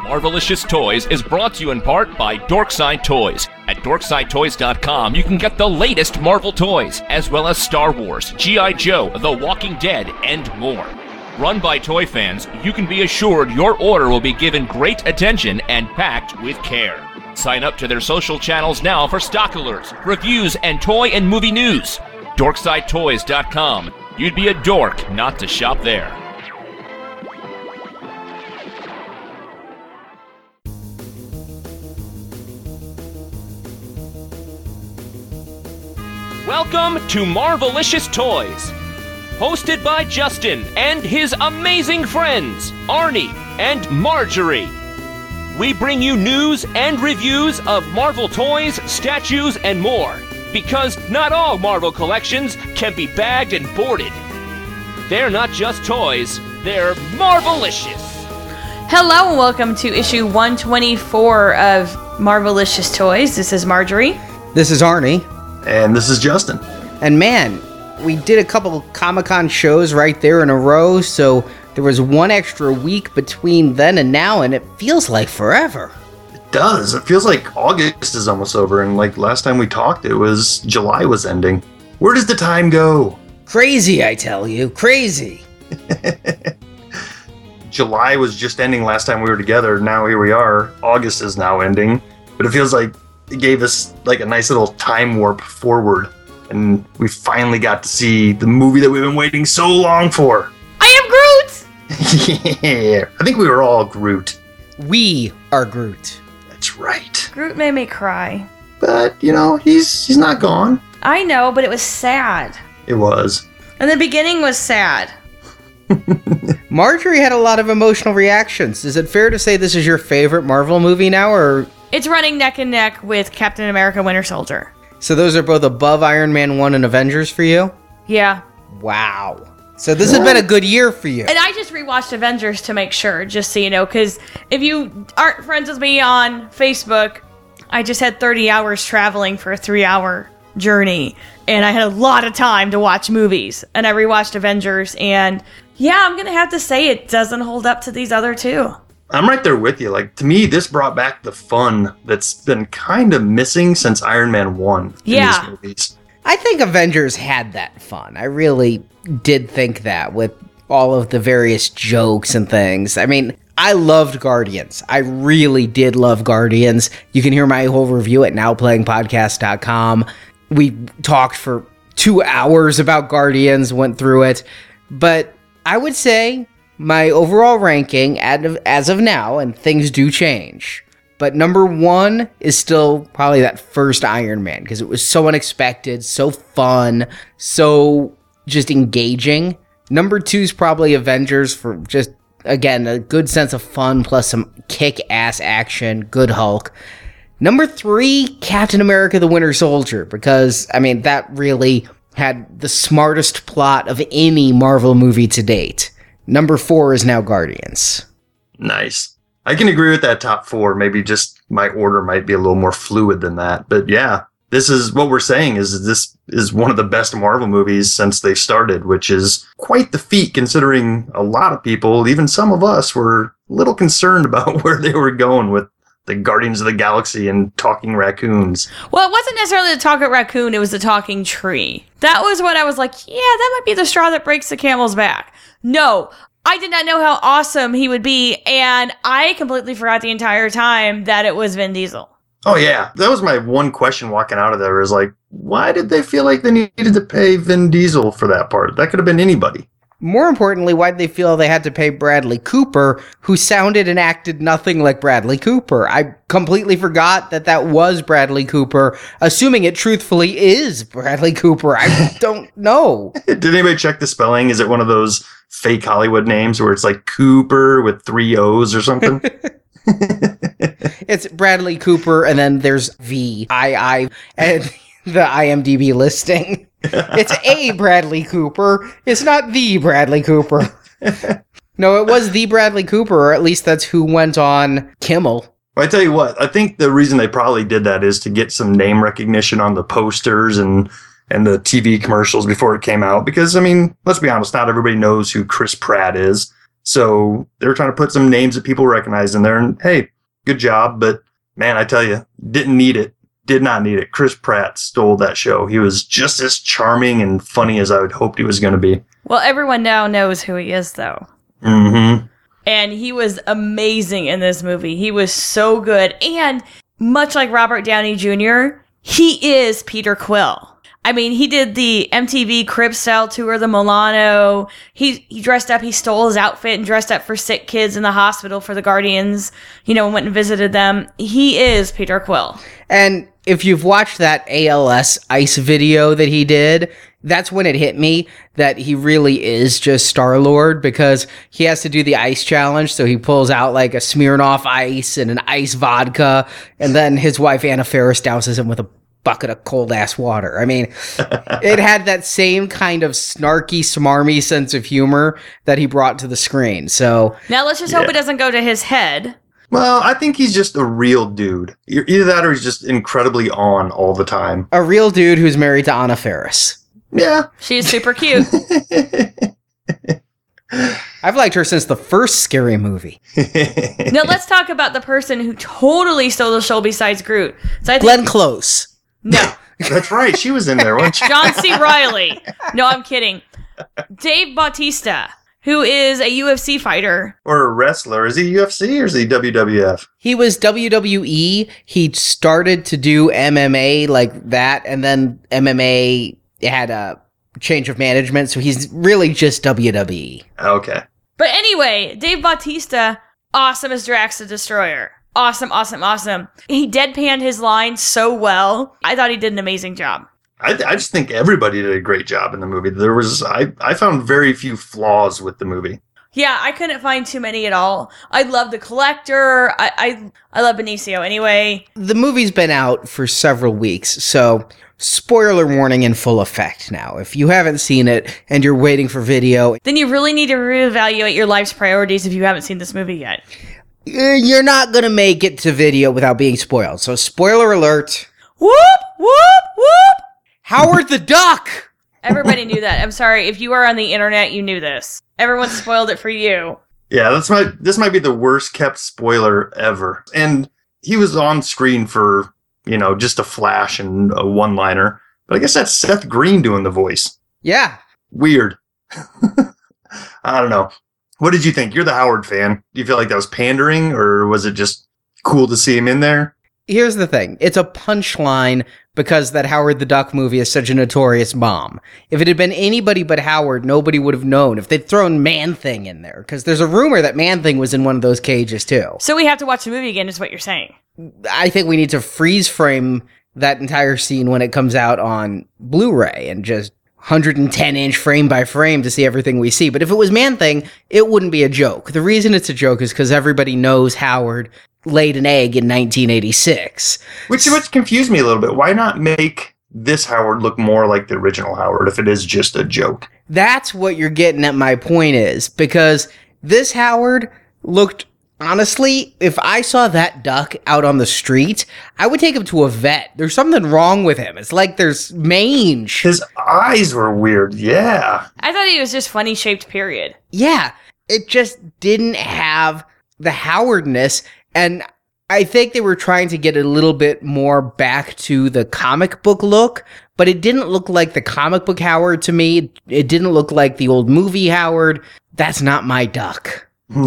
Marvelicious Toys is brought to you in part by Dorkside Toys. At DorksideToys.com, you can get the latest Marvel toys, as well as Star Wars, G.I. Joe, The Walking Dead, and more. Run by toy fans, you can be assured your order will be given great attention and packed with care. Sign up to their social channels now for stock alerts, reviews, and toy and movie news. DorksideToys.com. You'd be a dork not to shop there. Welcome to Marvelicious Toys, hosted by Justin and his amazing friends, Arnie and Marjorie. We bring you news and reviews of Marvel toys, statues, and more, because not all Marvel collections can be bagged and boarded. They're not just toys, they're Marvelicious. Hello and welcome to issue 124 of Marvelicious Toys. This is Marjorie. This is Arnie. And this is Justin. And man, we did a couple Comic-Con shows right there in a row, so there was one extra week between then and now, and it feels like forever. It does. It feels like August is almost over, and like last time we talked, it was July was ending. Where does the time go? Crazy, I tell you. Crazy. July was just ending last time we were together. Now here we are. August is now ending, but it feels like it gave us like a nice little time warp forward, and we finally got to see the movie that we've been waiting so long for. I am Groot! Yeah, I think we were all Groot. We are Groot. That's right. Groot made me cry. But, you know, he's not gone. I know, but it was sad. It was. And the beginning was sad. Marjorie had a lot of emotional reactions. Is it fair to say this is your favorite Marvel movie now, or... It's running neck and neck with Captain America Winter Soldier. So those are both above Iron Man 1 and Avengers for you? Yeah. Wow. So this has been a good year for you. And I just rewatched Avengers to make sure, just so you know, because if you aren't friends with me on Facebook, I just had 30 hours traveling for a 3-hour journey, and I had a lot of time to watch movies, and I rewatched Avengers, and yeah, I'm going to have to say it doesn't hold up to these other two. I'm right there with you. Like, to me, this brought back the fun that's been kind of missing since Iron Man 1 in these movies. I think Avengers had that fun. I really did think that with all of the various jokes and things. I mean, I loved Guardians. I really did love Guardians. You can hear my whole review at nowplayingpodcast.com. We talked for 2 hours about Guardians, went through it. But I would say my overall ranking as of now, and things do change, but number 1 is still probably that first Iron Man, because it was so unexpected, so fun, so just engaging. Number 2 is probably Avengers for just, again, a good sense of fun plus some kick-ass action, good Hulk. Number 3, Captain America the Winter Soldier, because, I mean, that really had the smartest plot of any Marvel movie to date. Number 4 is now Guardians. Nice. I can agree with that top 4. Maybe just my order might be a little more fluid than that. But yeah, this is what we're saying is this is one of the best Marvel movies since they started, which is quite the feat considering a lot of people, even some of us, were a little concerned about where they were going with the Guardians of the Galaxy and talking raccoons. Well, it wasn't necessarily the talking raccoon, it was the talking tree. That was what I was like, yeah, that might be the straw that breaks the camel's back. No, I did not know how awesome he would be, and I completely forgot the entire time that it was Vin Diesel. Oh, yeah. That was my one question walking out of there, is like, why did they feel like they needed to pay Vin Diesel for that part? That could have been anybody. More importantly, why did they feel they had to pay Bradley Cooper, who sounded and acted nothing like Bradley Cooper? I completely forgot that was Bradley Cooper, assuming it truthfully is Bradley Cooper. I don't know. Did anybody check the spelling? Is it one of those fake Hollywood names where it's like Cooper with 3 O's or something? It's Bradley Cooper, and then there's V-I-I, and the IMDb listing. It's a Bradley Cooper. It's not the Bradley Cooper. No, it was the Bradley Cooper, or at least that's who went on Kimmel. Well, I tell you what, I think the reason they probably did that is to get some name recognition on the posters and the TV commercials before it came out. Because, I mean, let's be honest, not everybody knows who Chris Pratt is. So they were trying to put some names that people recognize in there. And hey, good job. But man, I tell you, didn't need it. Did not need it. Chris Pratt stole that show. He was just as charming and funny as I would hoped he was going to be. Well, everyone now knows who he is, though. Mm-hmm. And he was amazing in this movie. He was so good. And much like Robert Downey Jr., he is Peter Quill. I mean, he did the MTV Crib Style tour, the Milano. He dressed up, he stole his outfit and dressed up for sick kids in the hospital for the Guardians, and went and visited them. He is Peter Quill. And if you've watched that ALS ice video that he did, that's when it hit me that he really is just Star-Lord, because he has to do the ice challenge. So he pulls out like a Smirnoff ice and an ice vodka. And then his wife, Anna Faris, douses him with a bucket of cold ass water. I mean, it had that same kind of snarky, smarmy sense of humor that he brought to the screen. So now let's just hope it doesn't go to his head. Well, I think he's just a real dude. Either that or he's just incredibly on all the time. A real dude who's married to Anna Faris. Yeah. She's super cute. I've liked her since the first Scary Movie. Now let's talk about the person who totally stole the show besides Groot. So I think, Glenn Close. No. That's right. She was in there, wasn't she? John C. Reilly. No, I'm kidding. Dave Bautista, who is a UFC fighter. Or a wrestler. Is he UFC or is he WWF? He was WWE. He started to do MMA like that, and then MMA had a change of management, so he's really just WWE. Okay. But anyway, Dave Bautista, awesome as Drax the Destroyer. Awesome, awesome, awesome. He deadpanned his lines so well. I thought he did an amazing job. I just think everybody did a great job in the movie. I found very few flaws with the movie. Yeah, I couldn't find too many at all. I love the Collector. I love Benicio anyway. The movie's been out for several weeks, so spoiler warning in full effect now. If you haven't seen it and you're waiting for video, then you really need to reevaluate your life's priorities if you haven't seen this movie yet. You're not going to make it to video without being spoiled. So spoiler alert. Whoop, whoop, whoop. Howard the Duck. Everybody knew that. I'm sorry. If you are on the internet, you knew this. Everyone spoiled it for you. Yeah, this might be the worst kept spoiler ever. And he was on screen for, just a flash and a one-liner. But I guess that's Seth Green doing the voice. Yeah. Weird. I don't know. What did you think? You're the Howard fan. Do you feel like that was pandering, or was it just cool to see him in there? Here's the thing. It's a punchline because that Howard the Duck movie is such a notorious bomb. If it had been anybody but Howard, nobody would have known. If they'd thrown Man-Thing in there, because there's a rumor that Man-Thing was in one of those cages too. So we have to watch the movie again, is what you're saying. I think we need to freeze frame that entire scene when it comes out on Blu-ray and just 110-inch frame by frame to see everything we see. But if it was Man-Thing, it wouldn't be a joke. The reason it's a joke is because everybody knows Howard laid an egg in 1986. Which confused me a little bit. Why not make this Howard look more like the original Howard if it is just a joke? That's what you're getting at, my point is, because this Howard looked, honestly, if I saw that duck out on the street, I would take him to a vet. There's something wrong with him. It's like there's mange. His eyes were weird, yeah. I thought he was just funny shaped, period. Yeah, it just didn't have the Howardness, and I think they were trying to get a little bit more back to the comic book look, but it didn't look like the comic book Howard to me. It didn't look like the old movie Howard. That's not my duck.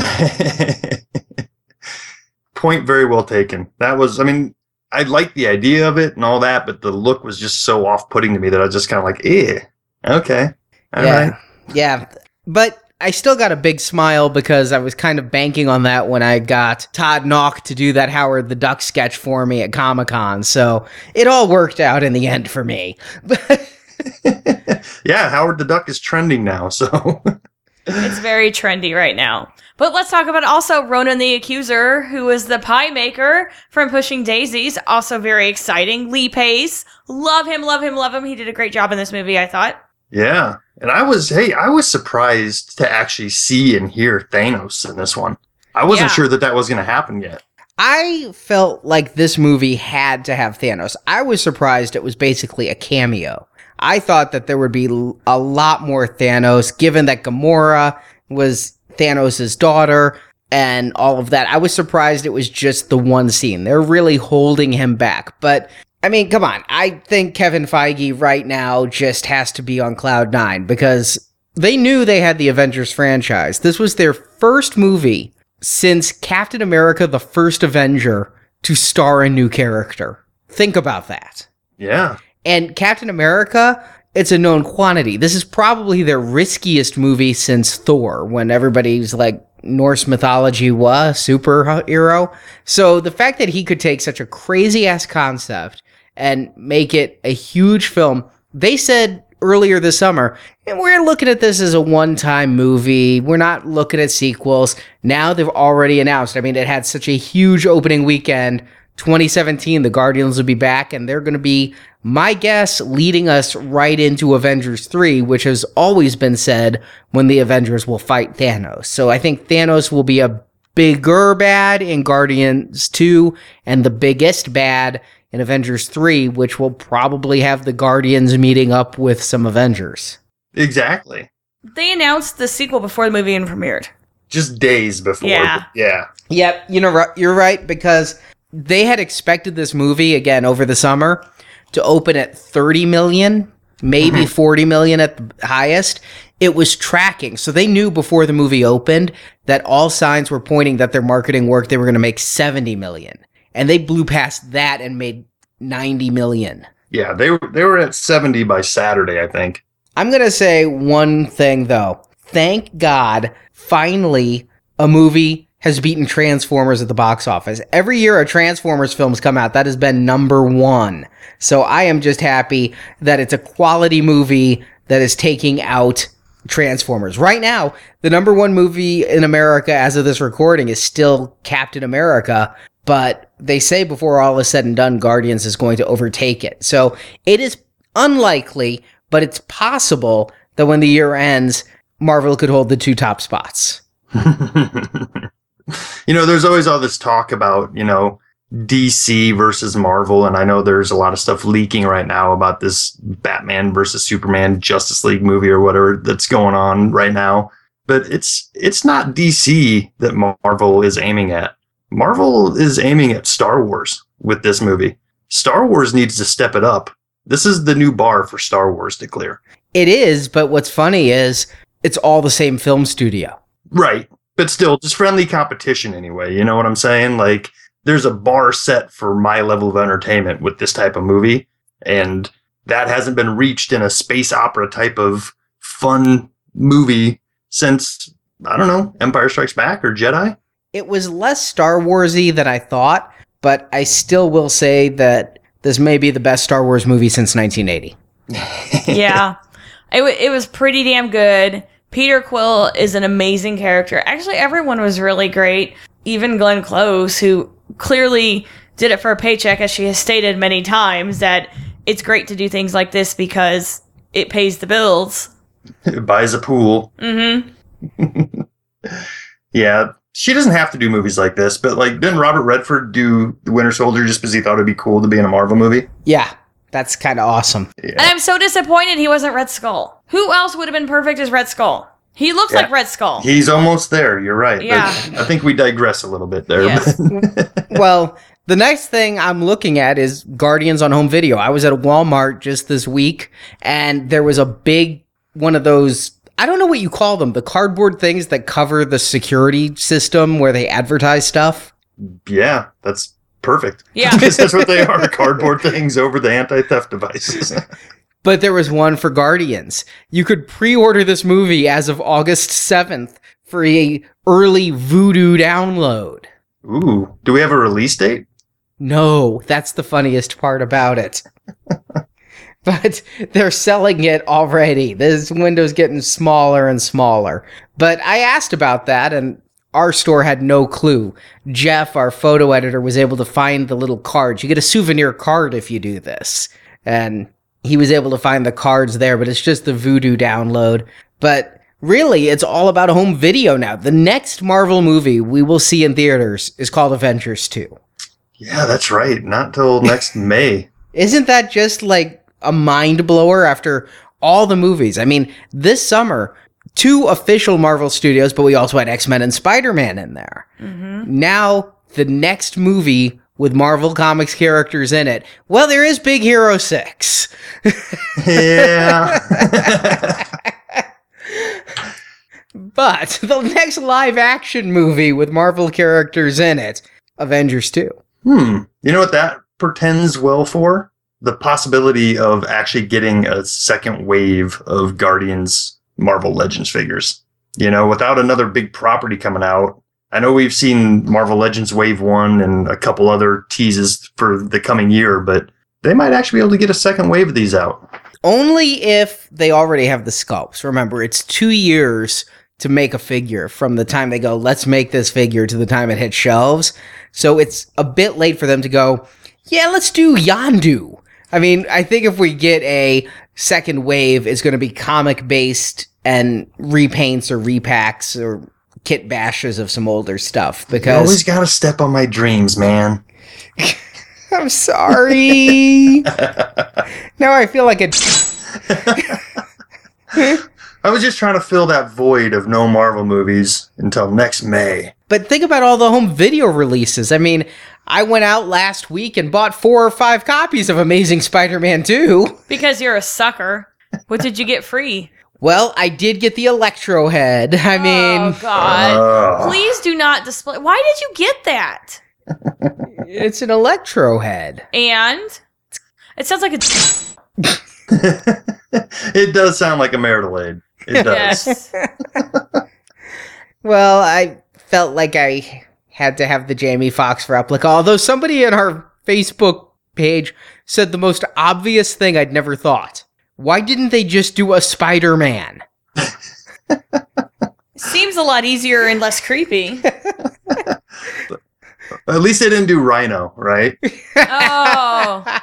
Point very well taken. That was, I liked the idea of it and all that, but the look was just so off-putting to me that I was just kind of like, okay. All right. Yeah. But I still got a big smile because I was kind of banking on that when I got Todd Nauck to do that Howard the Duck sketch for me at Comic-Con. So it all worked out in the end for me. Yeah, Howard the Duck is trending now, so... It's very trendy right now. But let's talk about also Ronan the Accuser, who is the pie maker from Pushing Daisies. Also very exciting. Lee Pace. Love him, love him, love him. He did a great job in this movie, I thought. Yeah. And I was surprised to actually see and hear Thanos in this one. I wasn't sure that was going to happen yet. I felt like this movie had to have Thanos. I was surprised it was basically a cameo. I thought that there would be a lot more Thanos, given that Gamora was Thanos' daughter and all of that. I was surprised it was just the one scene. They're really holding him back. But, I mean, come on. I think Kevin Feige right now just has to be on cloud nine because they knew they had the Avengers franchise. This was their first movie since Captain America, the First Avenger, to star a new character. Think about that. Yeah. And Captain America, it's a known quantity. This is probably their riskiest movie since Thor, when everybody's like, Norse mythology was superhero. So the fact that he could take such a crazy ass concept and make it a huge film, they said earlier this summer, and we're looking at this as a one-time movie. We're not looking at sequels. Now they've already announced. I mean, it had such a huge opening weekend. 2017, the Guardians will be back, and they're going to be, my guess, leading us right into Avengers 3, which has always been said when the Avengers will fight Thanos. So I think Thanos will be a bigger bad in Guardians 2, and the biggest bad in Avengers 3, which will probably have the Guardians meeting up with some Avengers. Exactly. They announced the sequel before the movie even premiered. Just days before. Yeah. Yeah. Yep, you know, you're right, because they had expected this movie, again, over the summer, to open at 30 million, maybe 40 million at the highest. It was tracking. So they knew before the movie opened that all signs were pointing that their marketing worked. They were going to make 70 million. And they blew past that and made 90 million. Yeah, they were at 70 by Saturday, I think. I'm going to say one thing, though. Thank God, finally, a movie has beaten Transformers at the box office. Every year a Transformers film's come out, that has been number one. So I am just happy that it's a quality movie that is taking out Transformers. Right now, the number one movie in America as of this recording is still Captain America, but they say before all is said and done, Guardians is going to overtake it. So it is unlikely, but it's possible that when the year ends, Marvel could hold the two top spots. You know, there's always all this talk about, you know, DC versus Marvel, and I know there's a lot of stuff leaking right now about this Batman versus Superman Justice League movie or whatever that's going on right now. But it's not DC that Marvel is aiming at. Marvel is aiming at Star Wars with this movie. Star Wars needs to step it up. This is the new bar for Star Wars to clear. It is, but what's funny is it's all the same film studio. Right. But still, just friendly competition anyway. You know what I'm saying? Like, there's a bar set for my level of entertainment with this type of movie. And that hasn't been reached in a space opera type of fun movie since, I don't know, Empire Strikes Back or Jedi. It was less Star Wars-y than I thought, but I still will say that this may be the best Star Wars movie since 1980. Yeah. It was pretty damn good. Peter Quill is an amazing character. Actually, everyone was really great. Even Glenn Close, who clearly did it for a paycheck, as she has stated many times, that it's great to do things like this because it pays the bills. It buys a pool. Mm-hmm. Yeah, she doesn't have to do movies like this, but like, didn't Robert Redford do The Winter Soldier just because he thought it'd be cool to be in a Marvel movie? Yeah, that's kind of awesome. Yeah. And I'm so disappointed he wasn't Red Skull. Who else would have been perfect as Red Skull? He looks like Red Skull. He's almost there. You're right. Yeah. But I think we digress a little bit there. Yes. Well, the next thing I'm looking at is Guardians on home video. I was at Walmart just this week, and there was a big one of those, I don't know what you call them, the cardboard things that cover the security system where they advertise stuff. Yeah, that's perfect. Yeah. Because that's what they are, cardboard things over the anti-theft devices. But there was one for Guardians. You could pre-order this movie as of August 7th for a early Vudu download. Ooh, do we have a release date? No, that's the funniest part about it. But they're selling it already. This window's getting smaller and smaller. But I asked about that, and our store had no clue. Jeff, our photo editor, was able to find the little cards. You get a souvenir card if you do this. And he was able to find the cards there, but it's just the Vudu download. But really, it's all about home video now. The next Marvel movie we will see in theaters is called Avengers 2. Yeah, that's right. Not till next May. Isn't that just like a mind blower after all the movies? I mean, this summer, 2 official Marvel Studios, but we also had X-Men and Spider-Man in there. Now, the next movie with Marvel Comics characters in it, well, there is Big Hero 6. Yeah. But the next live-action movie with Marvel characters in it, Avengers 2. You know what that portends well for? The possibility of actually getting a second wave of Guardians Marvel Legends figures. You know, without another big property coming out. I know we've seen Marvel Legends Wave 1 and a couple other teases for the coming year, but they might actually be able to get a second wave of these out. Only if they already have the sculpts. Remember, it's 2 years to make a figure from the time they go, let's make this figure, to the time it hits shelves. So it's a bit late for them to go, yeah, let's do Yondu. I mean, I think if we get a second wave, it's going to be comic-based and repaints or repacks or kit bashes of some older stuff. Because You always got to step on my dreams, man. I'm sorry. Now I feel like I was just trying to fill that void of no Marvel movies until next May. But think about all the home video releases. I mean, I went out last week and bought 4 or 5 copies of Amazing Spider-Man 2. Because you're a sucker. What did you get free? Well, I did get the Electro head. I mean, Oh, God. Please do not display. Why did you get that? it's an Electro head. And it sounds like a... It does sound like a marital aid. It does. Yes. Well, I felt like I had to have the Jamie Foxx replica, although somebody in our Facebook page said the most obvious thing I'd never thought. Why didn't they just do a Spider-Man? Seems a lot easier and less creepy. At least they didn't do Rhino, right? Oh.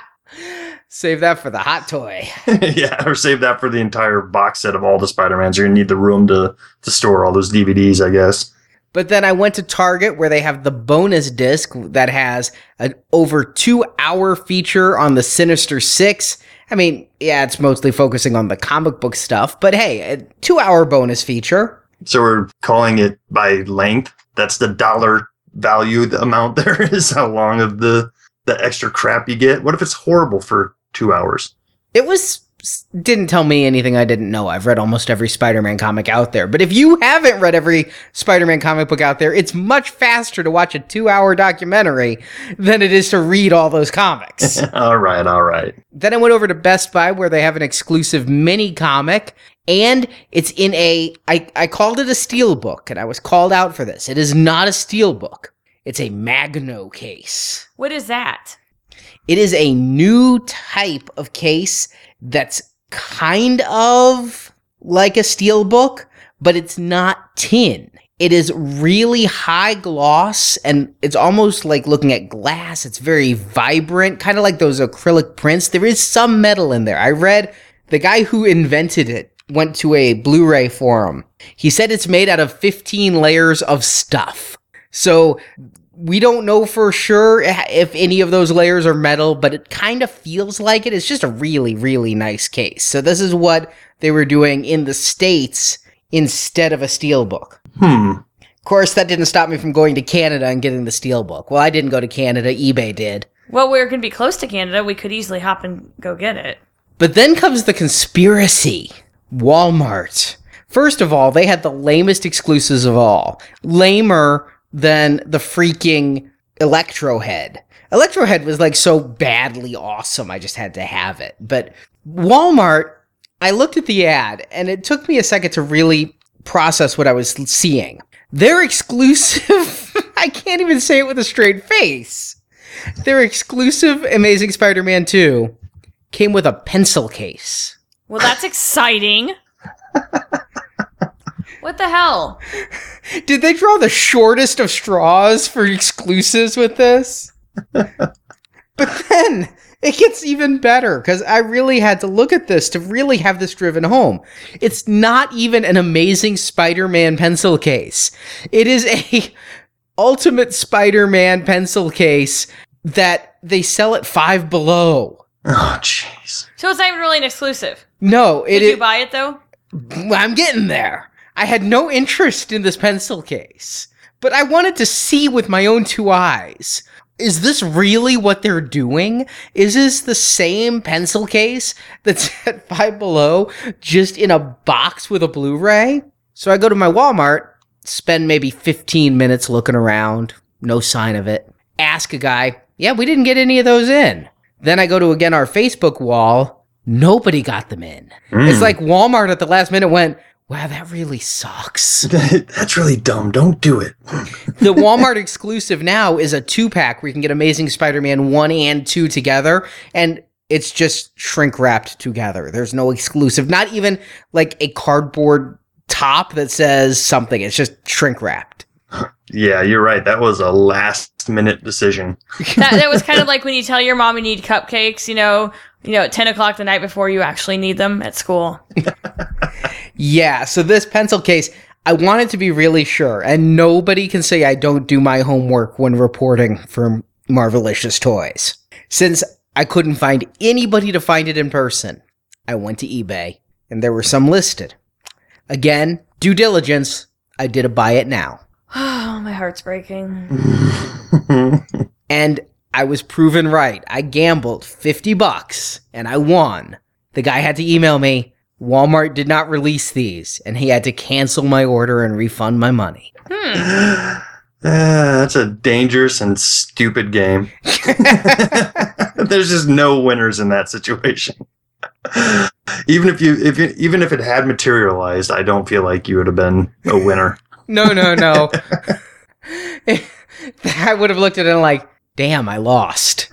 Save that for the hot toy. Yeah, or save that for the entire box set of all the Spider-Mans. You're going to need the room to store all those DVDs, I guess. But then I went to Target where they have the bonus disc that has an over 2-hour feature on the Sinister Six. I mean, yeah, it's mostly focusing on the comic book stuff, but hey, a 2-hour bonus feature. So we're calling it by length. That's the dollar value, the amount there is, how long of the extra crap you get. What if it's horrible for 2 hours? It didn't tell me anything I didn't know. I've read almost every Spider-Man comic out there. But if you haven't read every Spider-Man comic book out there, it's much faster to watch a 2-hour documentary than it is to read all those comics. All right. Then I went over to Best Buy where they have an exclusive mini comic. And it's in I called it a steel book, and I was called out for this. It is not a steel book. It's a Magno case. What is that? It is a new type of case that's kind of like a steel book, but it's not tin. It is really high gloss, and it's almost like looking at glass. It's very vibrant, kind of like those acrylic prints. There is some metal in there. I read the guy who invented it went to a Blu-ray forum. He said it's made out of 15 layers of stuff. So we don't know for sure if any of those layers are metal, but it kind of feels like it. It's just a really, really nice case. So this is what they were doing in the States instead of a steelbook. Of course, that didn't stop me from going to Canada and getting the steelbook. Well, I didn't go to Canada. eBay did. Well, we're going to be close to Canada. We could easily hop and go get it. But then comes the conspiracy. Walmart. First of all, they had the lamest exclusives of all. Lamer than the freaking Electro head. Electro head was like so badly awesome, I just had to have it. But Walmart, I looked at the ad, and it took me a second to really process what I was seeing. Their exclusive, I can't even say it with a straight face. Their exclusive Amazing Spider-Man 2 came with a pencil case. Well, that's exciting. What the hell? Did they draw the shortest of straws for exclusives with this? But then it gets even better, because I really had to look at this to really have this driven home. It's not even an Amazing Spider-Man pencil case. It is a Ultimate Spider-Man pencil case that they sell at Five Below. Oh, jeez. So it's not even really an exclusive. No, Did you buy it, though? I'm getting there. I had no interest in this pencil case, but I wanted to see with my own two eyes. Is this really what they're doing? Is this the same pencil case that's at Five Below, just in a box with a Blu-ray? So I go to my Walmart, spend maybe 15 minutes looking around, no sign of it. Ask a guy, yeah, we didn't get any of those in. Then I go to, again, our Facebook wall. Nobody got them in. It's like Walmart at the last minute went, wow, that really sucks. That's really dumb. Don't do it. The Walmart exclusive now is a 2-pack where you can get Amazing Spider-Man 1 and 2 together, and it's just shrink-wrapped together. There's no exclusive, not even like a cardboard top that says something. It's just shrink-wrapped. Yeah, you're right. That was a last-minute decision. That was kind of like when you tell your mom you need cupcakes, at 10 o'clock the night before you actually need them at school. Yeah, so this pencil case, I wanted to be really sure, and nobody can say I don't do my homework when reporting for Marvelicious Toys. Since I couldn't find anybody to find it in person, I went to eBay, and there were some listed. Again, due diligence, I did a buy it now. Oh, my heart's breaking. And I was proven right. I gambled $50 and I won. The guy had to email me, Walmart did not release these, and he had to cancel my order and refund my money. That's a dangerous and stupid game. There's just no winners in that situation. Even if it had materialized, I don't feel like you would have been a winner. No. I would have looked at it and like, damn, I lost.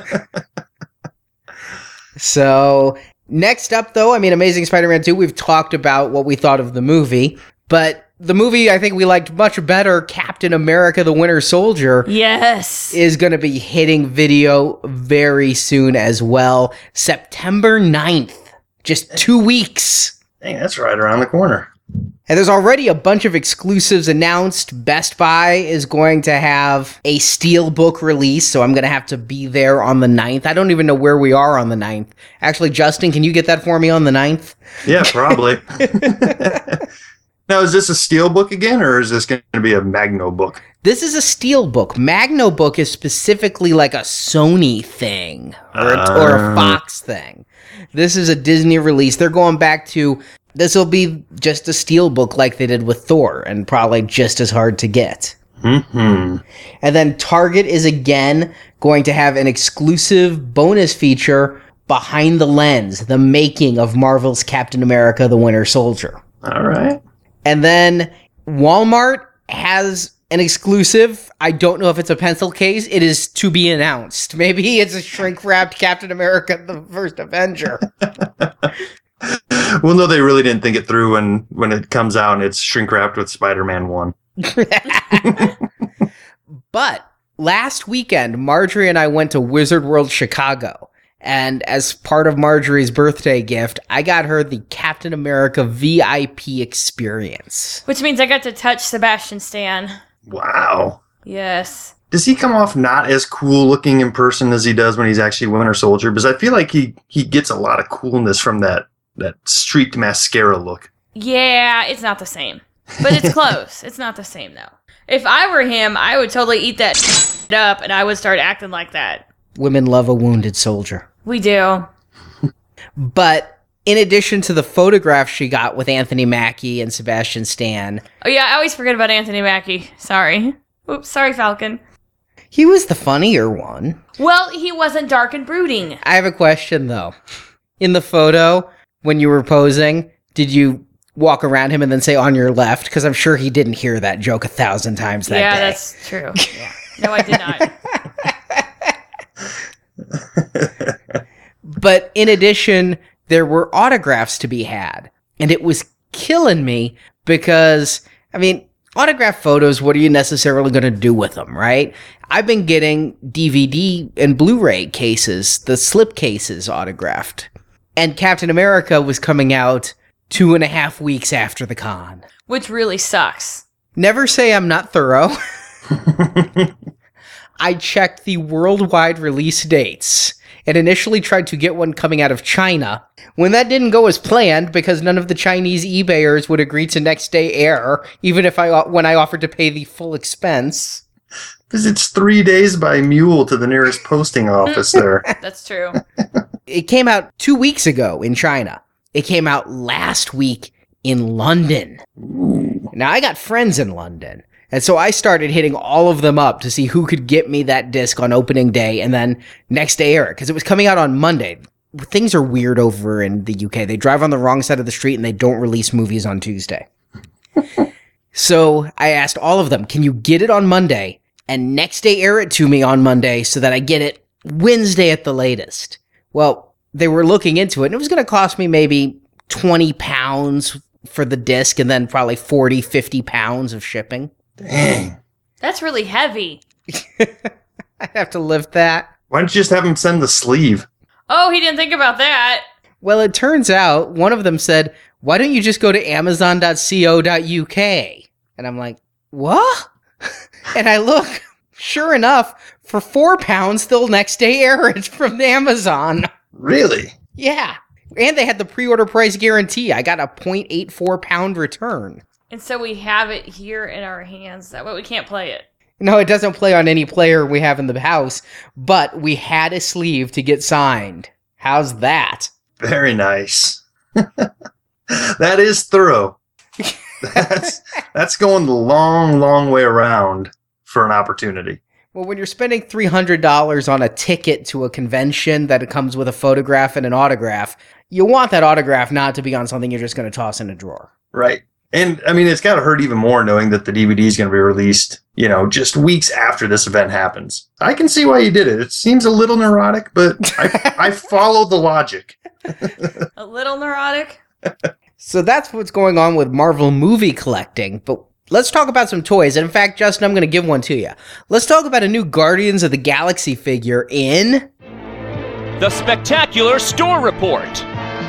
So, next up, though, Amazing Spider-Man 2, we've talked about what we thought of the movie, but the movie I think we liked much better, Captain America the Winter Soldier, yes, is going to be hitting video very soon as well. September 9th, just 2 weeks. Dang, that's right around the corner. And there's already a bunch of exclusives announced. Best Buy is going to have a Steelbook release, so I'm going to have to be there on the 9th. I don't even know where we are on the 9th. Actually, Justin, can you get that for me on the 9th? Yeah, probably. Now, is this a Steelbook again, or is this going to be a Magno book? This is a Steelbook. Magno book is specifically like a Sony thing or a Fox thing. This is a Disney release. They're going back to... This will be just a Steelbook like they did with Thor, and probably just as hard to get. Mm-hmm. And then Target is again going to have an exclusive bonus feature, Behind the Lens, the making of Marvel's Captain America the Winter Soldier. All right. And then Walmart has an exclusive. I don't know if it's a pencil case. It is to be announced. Maybe it's a shrink-wrapped Captain America the First Avenger. Well, no, they really didn't think it through when it comes out and it's shrink wrapped with Spider-Man 1. But last weekend, Marjorie and I went to Wizard World Chicago. And as part of Marjorie's birthday gift, I got her the Captain America VIP experience. Which means I got to touch Sebastian Stan. Wow. Yes. Does he come off not as cool looking in person as he does when he's actually Winter Soldier? Because I feel like he gets a lot of coolness from that streaked mascara look. Yeah, it's not the same. But it's close. It's not the same, though. If I were him, I would totally eat that up and I would start acting like that. Women love a wounded soldier. We do. But in addition to the photograph she got with Anthony Mackie and Sebastian Stan... Oh yeah, I always forget about Anthony Mackie. Sorry. Oops, sorry, Falcon. He was the funnier one. Well, he wasn't dark and brooding. I have a question, though. In the photo, when you were posing, did you walk around him and then say on your left? Because I'm sure he didn't hear that joke 1,000 times that day. Yeah, that's true. Yeah. No, I did not. But in addition, there were autographs to be had. And it was killing me because, autograph photos, what are you necessarily going to do with them, right? I've been getting DVD and Blu-ray cases, the slip cases autographed. And Captain America was coming out 2.5 weeks after the con. Which really sucks. Never say I'm not thorough. I checked the worldwide release dates and initially tried to get one coming out of China. When that didn't go as planned, because none of the Chinese eBayers would agree to next day air, even when I offered to pay the full expense. Because it's 3 days by mule to the nearest posting office there. That's true. It came out 2 weeks ago in China. It came out last week in London. Ooh. Now, I got friends in London, and so I started hitting all of them up to see who could get me that disc on opening day and then next day air it, because it was coming out on Monday. Things are weird over in the UK. They drive on the wrong side of the street and they don't release movies on Tuesday. So I asked all of them, can you get it on Monday and next day air it to me on Monday so that I get it Wednesday at the latest? Well, they were looking into it, and it was going to cost me maybe £20 for the disc and then probably 40, 50 pounds of shipping. Dang. That's really heavy. I'd have to lift that. Why don't you just have him send the sleeve? Oh, he didn't think about that. Well, it turns out one of them said, why don't you just go to amazon.co.uk? And I'm like, what? And I look, sure enough, for £4, they'll next day air it from Amazon. Really? Yeah. And they had the pre-order price guarantee. I got a 0.84 pound return. And so we have it here in our hands. That way we can't play it. No, it doesn't play on any player we have in the house, but we had a sleeve to get signed. How's that? Very nice. That is thorough. That's going the long, long way around for an opportunity. Well, when you're spending $300 on a ticket to a convention that it comes with a photograph and an autograph, you want that autograph not to be on something you're just going to toss in a drawer. Right. And I mean, it's got to hurt even more knowing that the DVD is going to be released, just weeks after this event happens. I can see why you did it. It seems a little neurotic, but I follow the logic. A little neurotic? So that's what's going on with Marvel movie collecting. But let's talk about some toys. And in fact, Justin, I'm going to give one to you. Let's talk about a new Guardians of the Galaxy figure in The Spectacular Store Report.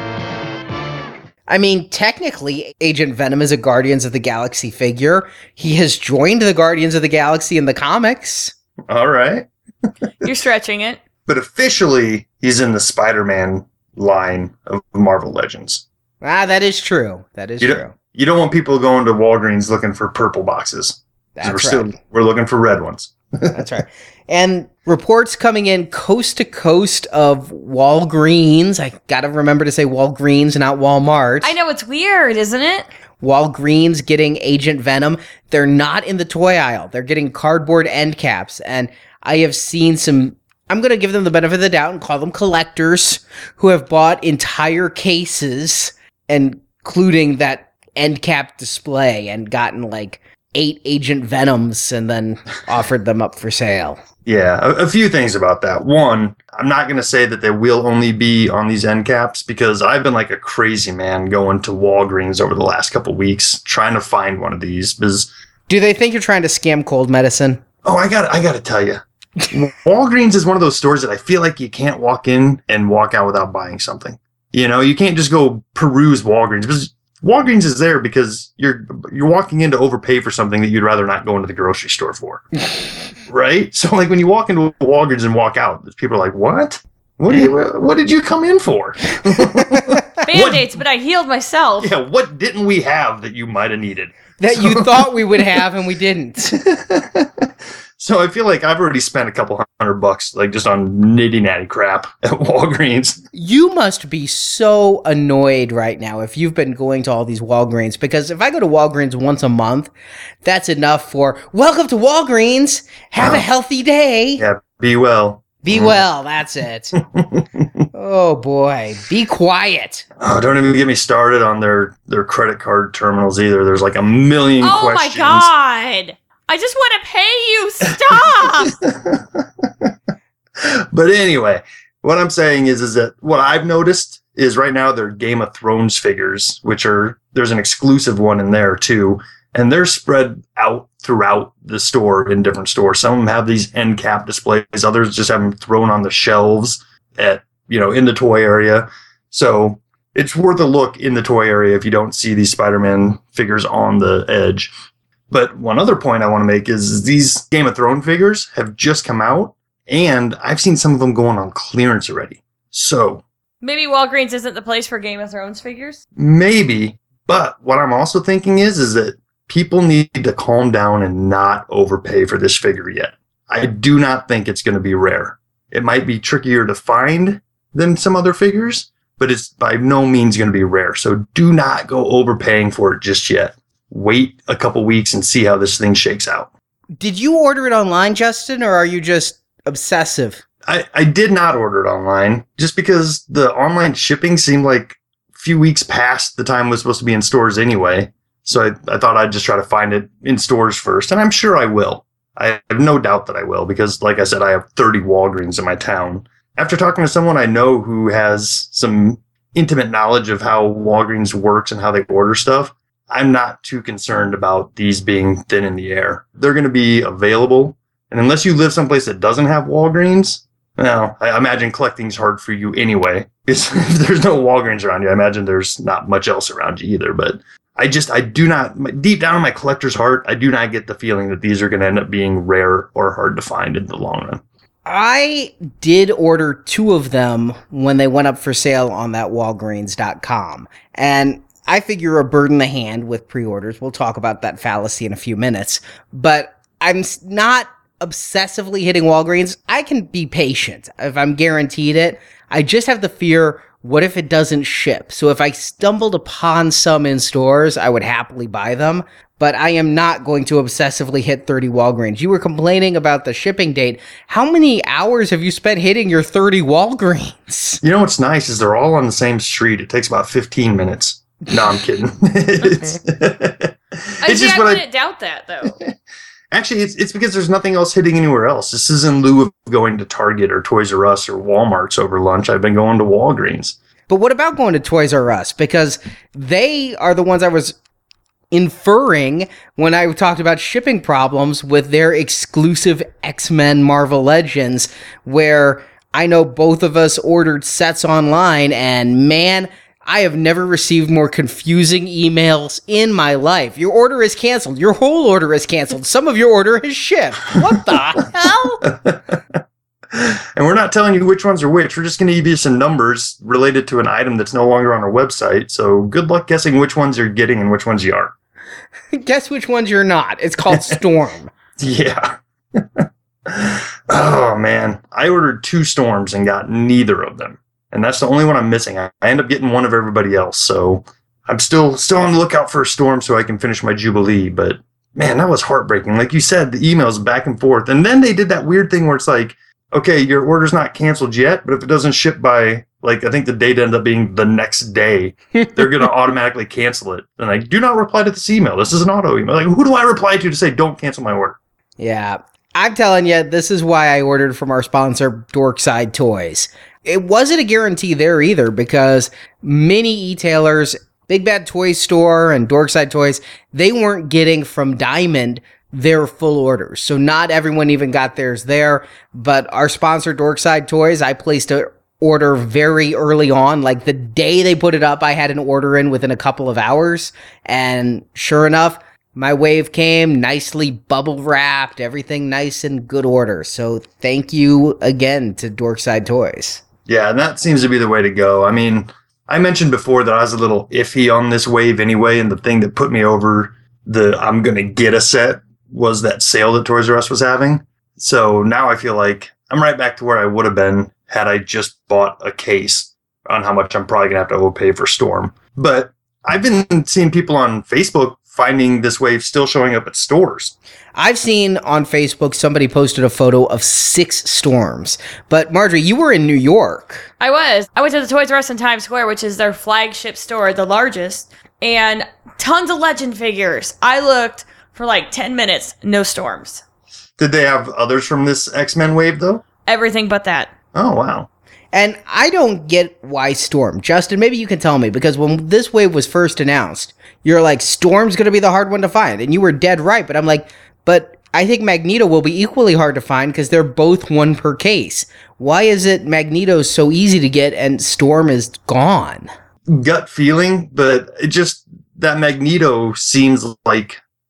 I mean, technically, Agent Venom is a Guardians of the Galaxy figure. He has joined the Guardians of the Galaxy in the comics. All right. You're stretching it. But officially, he's in the Spider-Man line of Marvel Legends. Ah, that is true. That is true. You don't want people going to Walgreens looking for purple boxes. That's We're looking for red ones. That's right. And reports coming in coast to coast of Walgreens. I got to remember to say Walgreens, not Walmart. I know, it's weird, isn't it? Walgreens getting Agent Venom. They're not in the toy aisle. They're getting cardboard end caps. And I have seen some, I'm going to give them the benefit of the doubt and call them collectors who have bought entire cases, including that end cap display, and gotten like 8 Agent Venoms and then offered them up for sale. Yeah, a few things about that. One, I'm not going to say that they will only be on these end caps, because I've been like a crazy man going to Walgreens over the last couple weeks trying to find one of these. Because do they think you're trying to scam cold medicine? Oh, I got to tell you. Walgreens is one of those stores that I feel like you can't walk in and walk out without buying something. You can't just go peruse Walgreens, because Walgreens is there because you're walking in to overpay for something that you'd rather not go into the grocery store for. Right? So like when you walk into Walgreens and walk out, people are like, what? What did you come in for? Band-Aids, but I healed myself. Yeah, what didn't we have that you might have needed? That you thought we would have and we didn't. So I feel like I've already spent a couple $100 like just on nitty-natty crap at Walgreens. You must be so annoyed right now if you've been going to all these Walgreens, because if I go to Walgreens once a month, that's enough for, welcome to Walgreens, have a healthy day. Yeah, be well. Be well, that's it. Oh boy, be quiet. Oh, don't even get me started on their credit card terminals either. There's like a million questions. Oh my God. I just want to pay you. Stop. But anyway, what I'm saying is that what I've noticed is right now they're Game of Thrones figures, there's an exclusive one in there too. And they're spread out throughout the store in different stores. Some of them have these end cap displays. Others just have them thrown on the shelves in the toy area. So it's worth a look in the toy area if you don't see these Spider-Man figures on the edge. But one other point I want to make is these Game of Thrones figures have just come out, and I've seen some of them going on clearance already. So Maybe Walgreens isn't the place for Game of Thrones figures? maybe, but what I'm also thinking is that people need to calm down and not overpay for this figure yet. I do not think it's going to be rare. It might be trickier to find than some other figures, but it's by no means going to be rare. So do not go overpaying for it just yet. Wait a couple weeks and see how this thing shakes out. Did you order it online, Justin, or are you just obsessive? I did not order it online just because the online shipping seemed like a few weeks past the time it was supposed to be in stores anyway. So I thought I'd just try to find it in stores first, and I'm sure I will. I have no doubt that I will because, like I said, I have 30 Walgreens in my town. After talking to someone I know who has some intimate knowledge of how Walgreens works and how they order stuff, I'm not too concerned about these being thin in the air. They're going to be available. And unless you live someplace that doesn't have Walgreens, well, I imagine collecting's hard for you anyway. Because if there's no Walgreens around you, I imagine there's not much else around you either. But I do not, deep down in my collector's heart, I do not get the feeling that these are going to end up being rare or hard to find in the long run. I did order 2 of them when they went up for sale on that Walgreens.com. And I figure a bird in the hand with pre-orders. We'll talk about that fallacy in a few minutes. But I'm not obsessively hitting Walgreens. I can be patient if I'm guaranteed it. I just have the fear, what if it doesn't ship? So if I stumbled upon some in stores, I would happily buy them. But I am not going to obsessively hit 30 Walgreens. You were complaining about the shipping date. How many hours have you spent hitting your 30 Walgreens? You know what's nice is they're all on the same street. It takes about 15 minutes. No, I'm kidding. I wouldn't doubt that, though. Actually, it's because there's nothing else hitting anywhere else. This is in lieu of going to Target or Toys R Us or Walmart's over lunch. I've been going to Walgreens. But what about going to Toys R Us? Because they are the ones I was inferring when I talked about shipping problems with their exclusive X-Men Marvel Legends, where I know both of us ordered sets online, and man, I have never received more confusing emails in my life. Your order is canceled. Your whole order is canceled. Some of your order is shipped. What the hell? And we're not telling you which ones are which. We're just going to give you some numbers related to an item that's no longer on our website. So good luck guessing which ones you're getting and which ones you are. Guess which ones you're not. It's called Storm. Yeah. Oh, man. I ordered 2 Storms and got neither of them. And that's the only one I'm missing. I end up getting one of everybody else. So I'm still on the lookout for a Storm so I can finish my Jubilee. But, man, that was heartbreaking. Like you said, the emails back and forth. And then they did that weird thing where it's like, okay, your order's not canceled yet, but if it doesn't ship by, like, I think the date ended up being the next day, they're going to automatically cancel it. And like, do not reply to this email. This is an auto email. Like, who do I reply to say don't cancel my order? Yeah. I'm telling you, this is why I ordered from our sponsor, Dorkside Toys. It wasn't a guarantee there either, because many e-tailers, Big Bad Toy Store and Dorkside Toys, they weren't getting from Diamond their full orders. So not everyone even got theirs there. But our sponsor, Dorkside Toys, I placed an order very early on. Like the day they put it up, I had an order in within a couple of hours. And sure enough, my wave came nicely bubble wrapped, everything nice and good order. So thank you again to Dorkside Toys. Yeah, and that seems to be the way to go. I mean, I mentioned before that I was a little iffy on this wave anyway, and the thing that put me over the I'm going to get a set was that sale that Toys R Us was having. So now I feel like I'm right back to where I would have been had I just bought a case on how much I'm probably going to have to overpay for Storm. But I've been seeing people on Facebook finding this wave still showing up at stores. I've seen on Facebook somebody posted a photo of 6 Storms. But Marjorie, you were in New York. I was. I went to the Toys R Us in Times Square, which is their flagship store, the largest, and tons of Legend figures. I looked for like 10 minutes, no Storms. Did they have others from this X-Men wave, though? Everything but that. Oh, wow. And I don't get why Storm. Justin, maybe you can tell me, because when this wave was first announced, you're like, Storm's going to be the hard one to find. And you were dead right. But I'm like, but I think Magneto will be equally hard to find because they're both 1 per case. Why is it Magneto's so easy to get and Storm is gone? Gut feeling, but it just, that Magneto seems like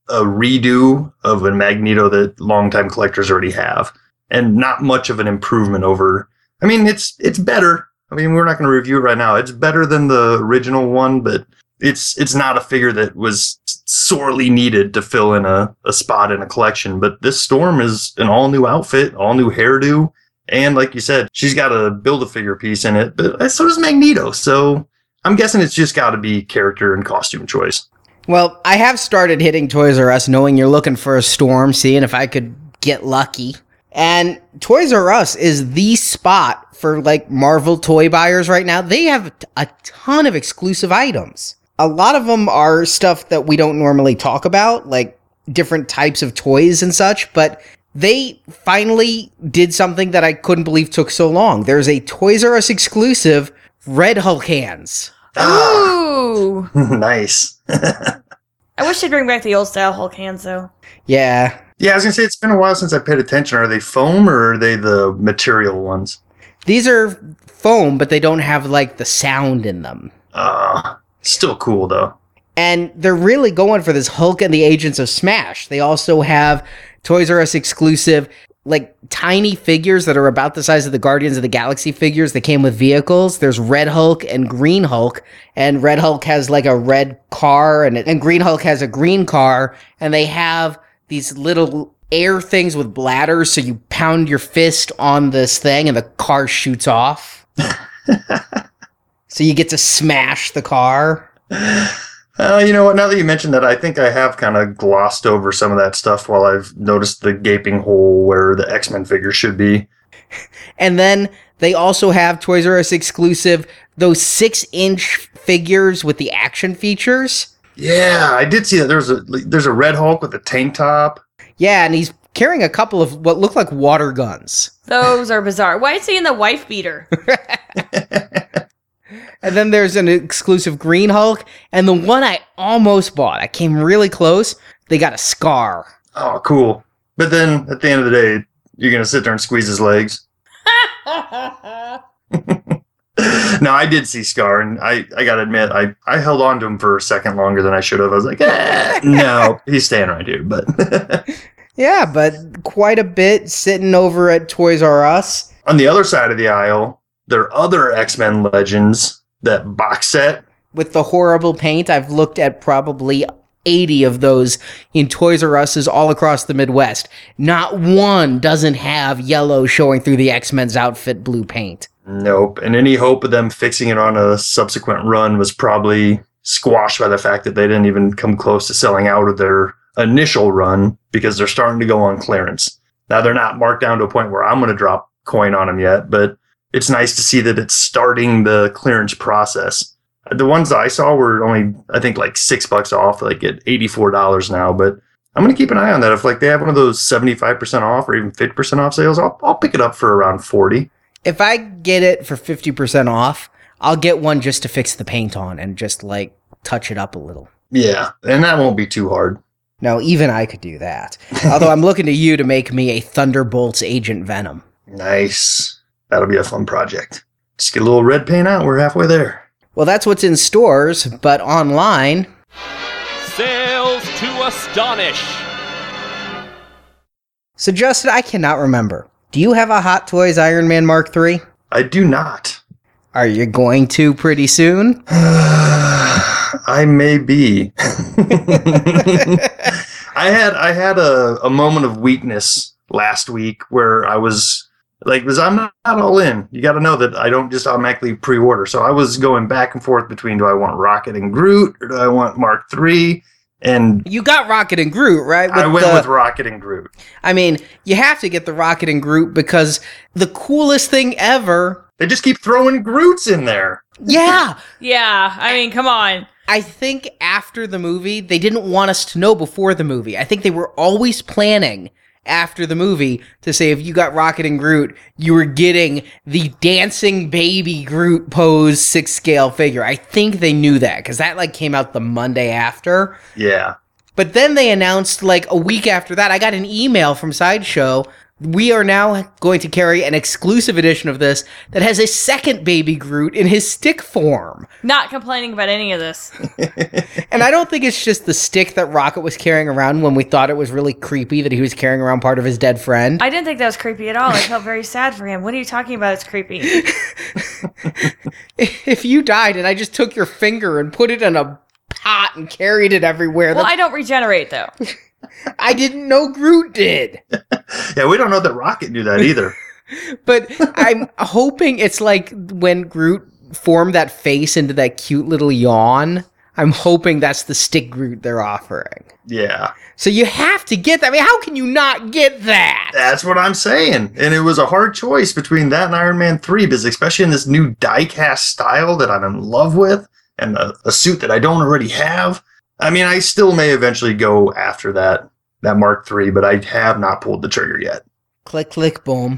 a redo of a Magneto that longtime collectors already have, and not much of an improvement over. I mean, it's better. I mean, we're not going to review it right now. It's better than the original one, but it's not a figure that was sorely needed to fill in a spot in a collection. But this Storm is an all new outfit, all new hairdo. And like you said, she's got a Build-A-Figure piece in it, but so does Magneto. So I'm guessing it's just got to be character and costume choice. Well, I have started hitting Toys R Us knowing you're looking for a Storm, seeing if I could get lucky. And Toys R Us is the spot for like Marvel toy buyers right now. They have a ton of exclusive items. A lot of them are stuff that we don't normally talk about, like different types of toys and such, but they finally did something that I couldn't believe took so long. There's a Toys R Us exclusive Red Hulk hands. Ooh. Nice. I wish they'd bring back the old style Hulk hands, though. Yeah. Yeah, I was going to say, it's been a while since I paid attention. Are they foam or are they the material ones? These are foam, but they don't have, like, the sound in them. Still cool, though. And they're really going for this Hulk and the Agents of Smash. They also have Toys R Us exclusive, like, tiny figures that are about the size of the Guardians of the Galaxy figures that came with vehicles. There's Red Hulk and Green Hulk, and Red Hulk has, like, a red car, and Green Hulk has a green car, and they have these little air things with bladders, so you pound your fist on this thing, and the car shoots off. So you get to smash the car. You know what? Now that you mentioned that, I think I have kind of glossed over some of that stuff while I've noticed the gaping hole where the X-Men figure should be. And then they also have Toys R Us exclusive, those 6-inch figures with the action features. Yeah, I did see that. There's a Red Hulk with a tank top. Yeah, and he's carrying a couple of what look like water guns. Those are bizarre. Why is he in the wife beater? And then there's an exclusive Green Hulk, and the one I almost bought, I came really close, they got a Scar. Oh, cool. But then, at the end of the day, you're going to sit there and squeeze his legs. No, I did see Scar, and I got to admit, I held on to him for a second longer than I should have. I was like, no, he's staying right here. But yeah, but quite a bit sitting over at Toys R Us. On the other side of the aisle, there are other X-Men Legends, that box set. With the horrible paint, I've looked at probably 80 of those in Toys R Us's all across the Midwest. Not one doesn't have yellow showing through the X-Men's outfit blue paint. Nope. And any hope of them fixing it on a subsequent run was probably squashed by the fact that they didn't even come close to selling out of their initial run because they're starting to go on clearance. Now, they're not marked down to a point where I'm going to drop coin on them yet, but it's nice to see that it's starting the clearance process. The ones that I saw were only, I think, like $6 off, like at $84 now. But I'm going to keep an eye on that. If like they have one of those 75% off or even 50% off sales, I'll pick it up for around $40. If I get it for 50% off, I'll get one just to fix the paint on and just like touch it up a little. Yeah, and that won't be too hard. No, even I could do that. Although I'm looking to you to make me a Thunderbolts Agent Venom. Nice. That'll be a fun project. Just get a little red paint out. We're halfway there. Well, that's what's in stores, but online... Sales to astonish. So, Justin, I cannot remember. Do you have a Hot Toys Iron Man Mark III? I do not. Are you going to pretty soon? I may be. I had a moment of weakness last week where I was... I'm not all in. You got to know that I don't just automatically pre-order. So I was going back and forth between do I want Rocket and Groot or do I want Mark III? And you got Rocket and Groot, right? I went with Rocket and Groot. I mean, you have to get the Rocket and Groot because the coolest thing ever... They just keep throwing Groots in there. Yeah. Yeah, I mean, come on. I think after the movie, they didn't want us to know before the movie. I think they were always planning after the movie to say if you got Rocket and Groot, you were getting the dancing baby Groot pose 6-scale figure. I think they knew that because that like came out the Monday after. Yeah. But then they announced like a week after that, I got an email from Sideshow we are now going to carry an exclusive edition of this that has a second Baby Groot in his stick form. Not complaining about any of this. And I don't think it's just the stick that Rocket was carrying around when we thought it was really creepy that he was carrying around part of his dead friend. I didn't think that was creepy at all. I felt very sad for him. What are you talking about? It's creepy. If you died and I just took your finger and put it in a pot and carried it everywhere. Well, I don't regenerate, though. I didn't know Groot did. Yeah, we don't know that Rocket knew that either. But I'm hoping it's like when Groot formed that face into that cute little yawn. I'm hoping that's the stick Groot they're offering. Yeah. So you have to get that. I mean, how can you not get that? That's what I'm saying. And it was a hard choice between that and Iron Man 3, because especially in this new die-cast style that I'm in love with, and a suit that I don't already have. I mean, I still may eventually go after that Mark III, but I have not pulled the trigger yet. Click, click, boom.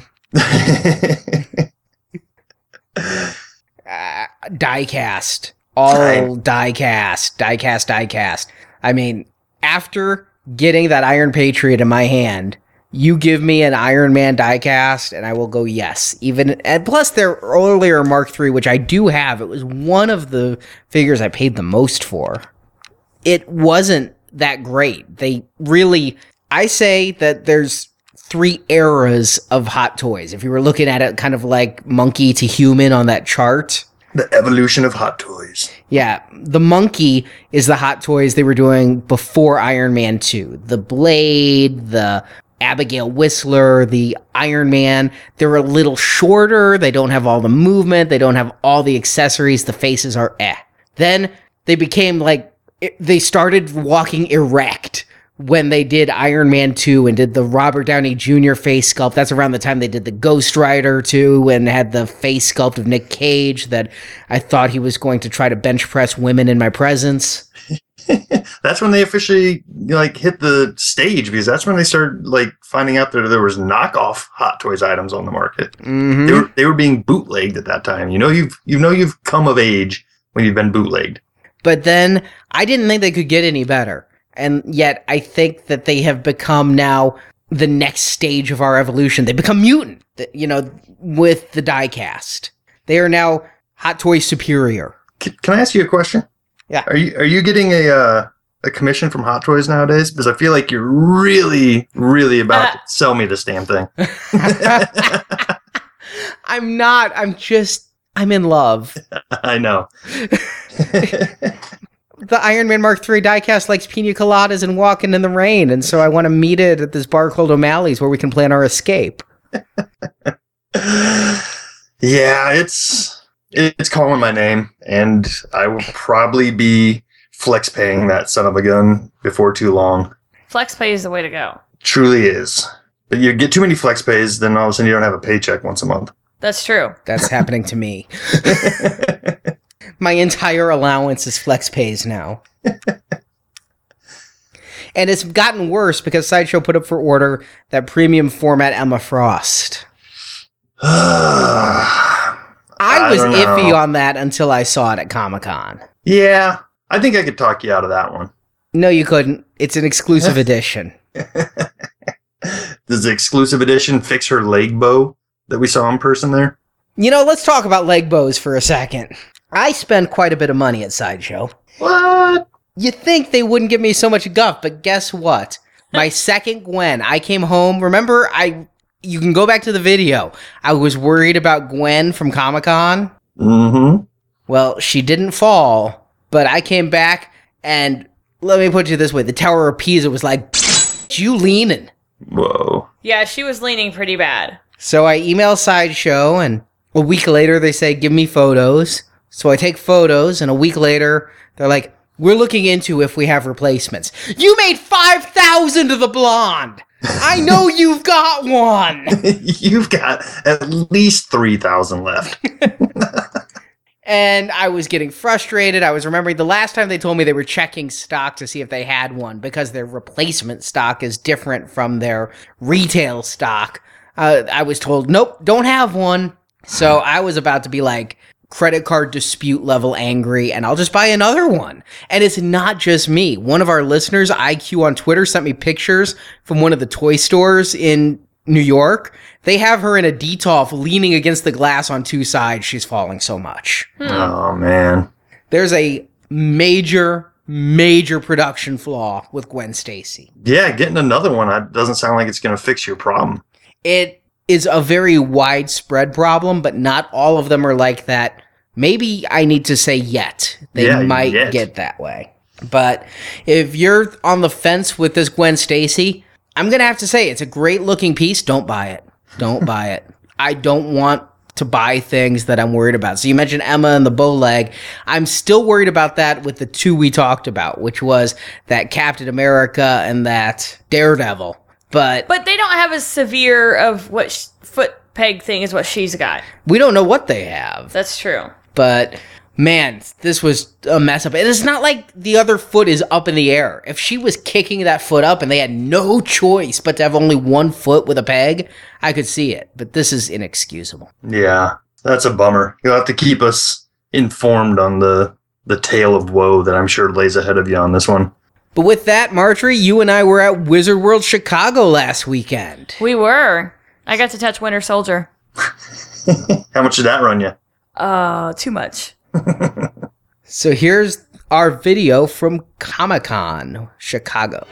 Die-cast. All die-cast. Die-cast, die-cast. I mean, after getting that Iron Patriot in my hand, you give me an Iron Man die-cast, and I will go yes. And plus, their earlier Mark III, which I do have, it was one of the figures I paid the most for. It wasn't that great. I say that there's 3 eras of Hot Toys. If you were looking at it kind of like monkey to human on that chart. The evolution of Hot Toys. Yeah, the monkey is the Hot Toys they were doing before Iron Man 2. The Blade, the Abigail Whistler, the Iron Man, they're a little shorter. They don't have all the movement. They don't have all the accessories. The faces are Then they became they started walking erect when they did Iron Man 2 and did the Robert Downey Jr. face sculpt. That's around the time they did the Ghost Rider 2 and had the face sculpt of Nick Cage that I thought he was going to try to bench press women in my presence. That's when they officially hit the stage, because that's when they started finding out that there was knockoff Hot Toys items on the market. Mm-hmm. They were being bootlegged at that time. You've come of age when you've been bootlegged. But then I didn't think they could get any better. And yet I think that they have become now the next stage of our evolution. They become mutant, with the die-cast. They are now Hot Toys superior. Can I ask you a question? Yeah. Are you getting a commission from Hot Toys nowadays? Because I feel like you're really, really about to sell me this damn thing. I'm not. I'm in love. I know. The Iron Man Mark III diecast likes pina coladas and walking in the rain, and so I want to meet it at this bar called O'Malley's where we can plan our escape. Yeah, it's calling my name, and I will probably be flex paying that son of a gun before too long. Flex pay is the way to go. Truly is. But you get too many flex pays, then all of a sudden you don't have a paycheck once a month. That's true. That's happening to me. My entire allowance is flex pays now. And it's gotten worse because Sideshow put up for order that premium format Emma Frost. I was iffy on that until I saw it at Comic-Con. Yeah, I think I could talk you out of that one. No, you couldn't. It's an exclusive edition. Does the exclusive edition fix her leg bow that we saw in person there? Let's talk about leg bows for a second. I spend quite a bit of money at Sideshow. What? You think they wouldn't give me so much guff, but guess what? My second Gwen, I came home. Remember, you can go back to the video. I was worried about Gwen from Comic-Con. Mm-hmm. Well, she didn't fall, but I came back, and let me put you this way. The Tower of Pisa was like, you leaning. Whoa. Yeah, she was leaning pretty bad. So I email Sideshow, and a week later they say, give me photos. So I take photos, and a week later, they're like, we're looking into if we have replacements. You made 5,000 of the blonde! I know you've got one! You've got at least 3,000 left. And I was getting frustrated. I was remembering the last time they told me they were checking stock to see if they had one because their replacement stock is different from their retail stock. I was told, nope, don't have one. So I was about to be like, credit card dispute level angry, and I'll just buy another one. And it's not just me. One of our listeners, IQ on Twitter, sent me pictures from one of the toy stores in New York, they have her in a detolf leaning against the glass on two sides. She's falling so much. Oh, man. There's a major production flaw with Gwen Stacy. Yeah, getting another one doesn't sound like it's going to fix your problem. It is a very widespread problem, but not all of them are like that. Maybe I need to say yet. They might get that way. But if you're on the fence with this Gwen Stacy, I'm going to have to say it's a great looking piece. Don't buy it. Don't buy it. I don't want to buy things that I'm worried about. So you mentioned Emma and the bow leg. I'm still worried about that with the two we talked about, which was that Captain America and that Daredevil. But they don't have as severe of what foot peg thing as what she's got. We don't know what they have. That's true. But man, this was a mess up. And it's not like the other foot is up in the air. If she was kicking that foot up and they had no choice but to have only one foot with a peg, I could see it. But this is inexcusable. Yeah, that's a bummer. You'll have to keep us informed on the tale of woe that I'm sure lays ahead of you on this one. But with that, Marjorie, you and I were at Wizard World Chicago last weekend. We were. I got to touch Winter Soldier. How much did that run you? Too much. So here's our video from Comic-Con Chicago.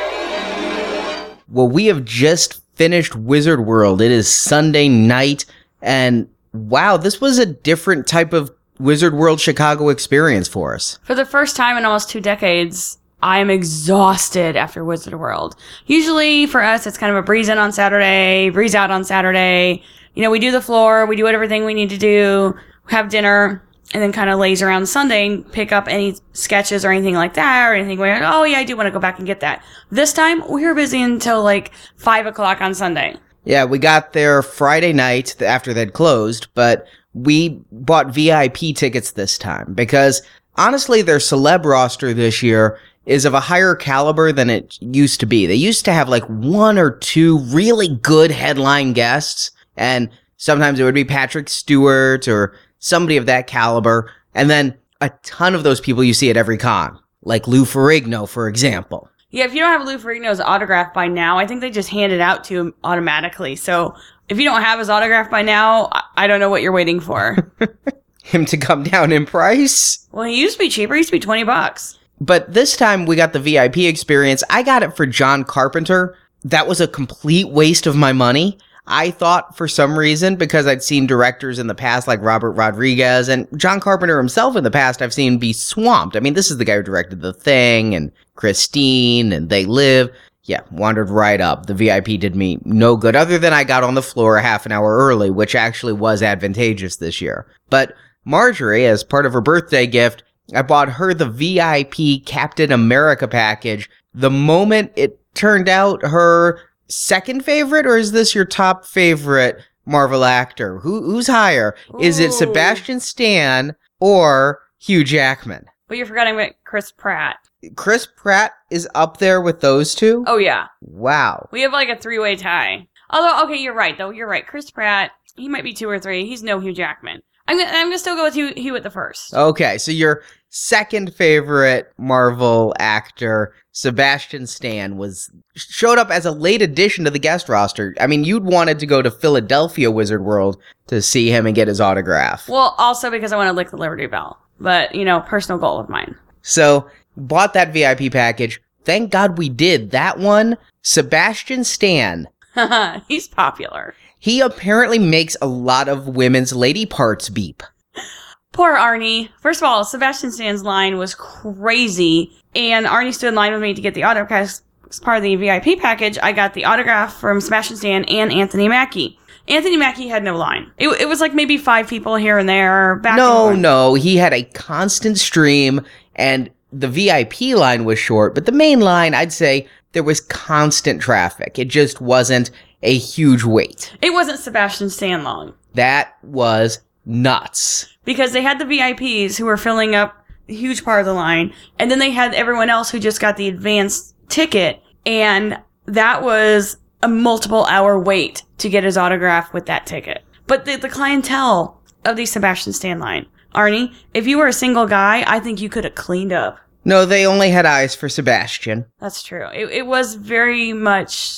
Well, we have just finished Wizard World. It is Sunday night, and wow, this was a different type of Wizard World Chicago experience for us. For the first time in almost 2 decades, I am exhausted after Wizard World. Usually for us, it's kind of a breeze in on Saturday, breeze out on Saturday. You know, we do the floor, we do everything we need to do, have dinner, and then kind of laze around Sunday and pick up any sketches or anything like that, or anything where, oh yeah, I do want to go back and get that. This time, we were busy until like 5 o'clock on Sunday. Yeah, we got there Friday night after they'd closed, but we bought VIP tickets this time because honestly, their celeb roster this year is of a higher caliber than it used to be. They used to have like 1 or 2 really good headline guests, and sometimes it would be Patrick Stewart or somebody of that caliber, and then a ton of those people you see at every con, like Lou Ferrigno, for example. Yeah, if you don't have Lou Ferrigno's autograph by now, I think they just hand it out to him automatically. So if you don't have his autograph by now, I don't know what you're waiting for. Him to come down in price? Well, he used to be cheaper. He used to be $20. But this time we got the VIP experience. I got it for John Carpenter. That was a complete waste of my money. I thought for some reason, because I'd seen directors in the past like Robert Rodriguez and John Carpenter himself in the past, I've seen be swamped. I mean, this is the guy who directed The Thing and Christine and They Live. Yeah, wandered right up. The VIP did me no good, other than I got on the floor a half an hour early, which actually was advantageous this year. But Marjorie, as part of her birthday gift, I bought her the VIP Captain America package. The moment it turned out her second favorite, or is this your top favorite Marvel actor? Who's higher? Ooh. Is it Sebastian Stan or Hugh Jackman? But you're forgetting about Chris Pratt. Chris Pratt is up there with those two? Oh, yeah. Wow. We have like a 3-way tie. Although, okay, you're right, though. You're right. Chris Pratt, he might be 2 or 3. He's no Hugh Jackman. I'm gonna still go with Hugh at the first. Okay, so your second favorite Marvel actor, Sebastian Stan, showed up as a late addition to the guest roster. I mean, you'd wanted to go to Philadelphia Wizard World to see him and get his autograph. Well, also because I want to lick the Liberty Bell. But, you know, personal goal of mine. So, bought that VIP package. Thank God we did. That one, Sebastian Stan. He's popular. He apparently makes a lot of women's lady parts beep. Poor Arnie. First of all, Sebastian Stan's line was crazy, and Arnie stood in line with me to get the autograph. As part of the VIP package, I got the autograph from Sebastian Stan and Anthony Mackie. Anthony Mackie had no line. It was like maybe 5 people here and there. No, he had a constant stream, and the VIP line was short, but the main line, I'd say, there was constant traffic. It just wasn't a huge wait. It wasn't Sebastian Stan long. That was nuts. Because they had the VIPs who were filling up a huge part of the line, and then they had everyone else who just got the advanced ticket, and that was a multiple hour wait to get his autograph with that ticket. But the clientele of the Sebastian Stan line, Arnie, if you were a single guy, I think you could have cleaned up. No, they only had eyes for Sebastian. That's true. It was very much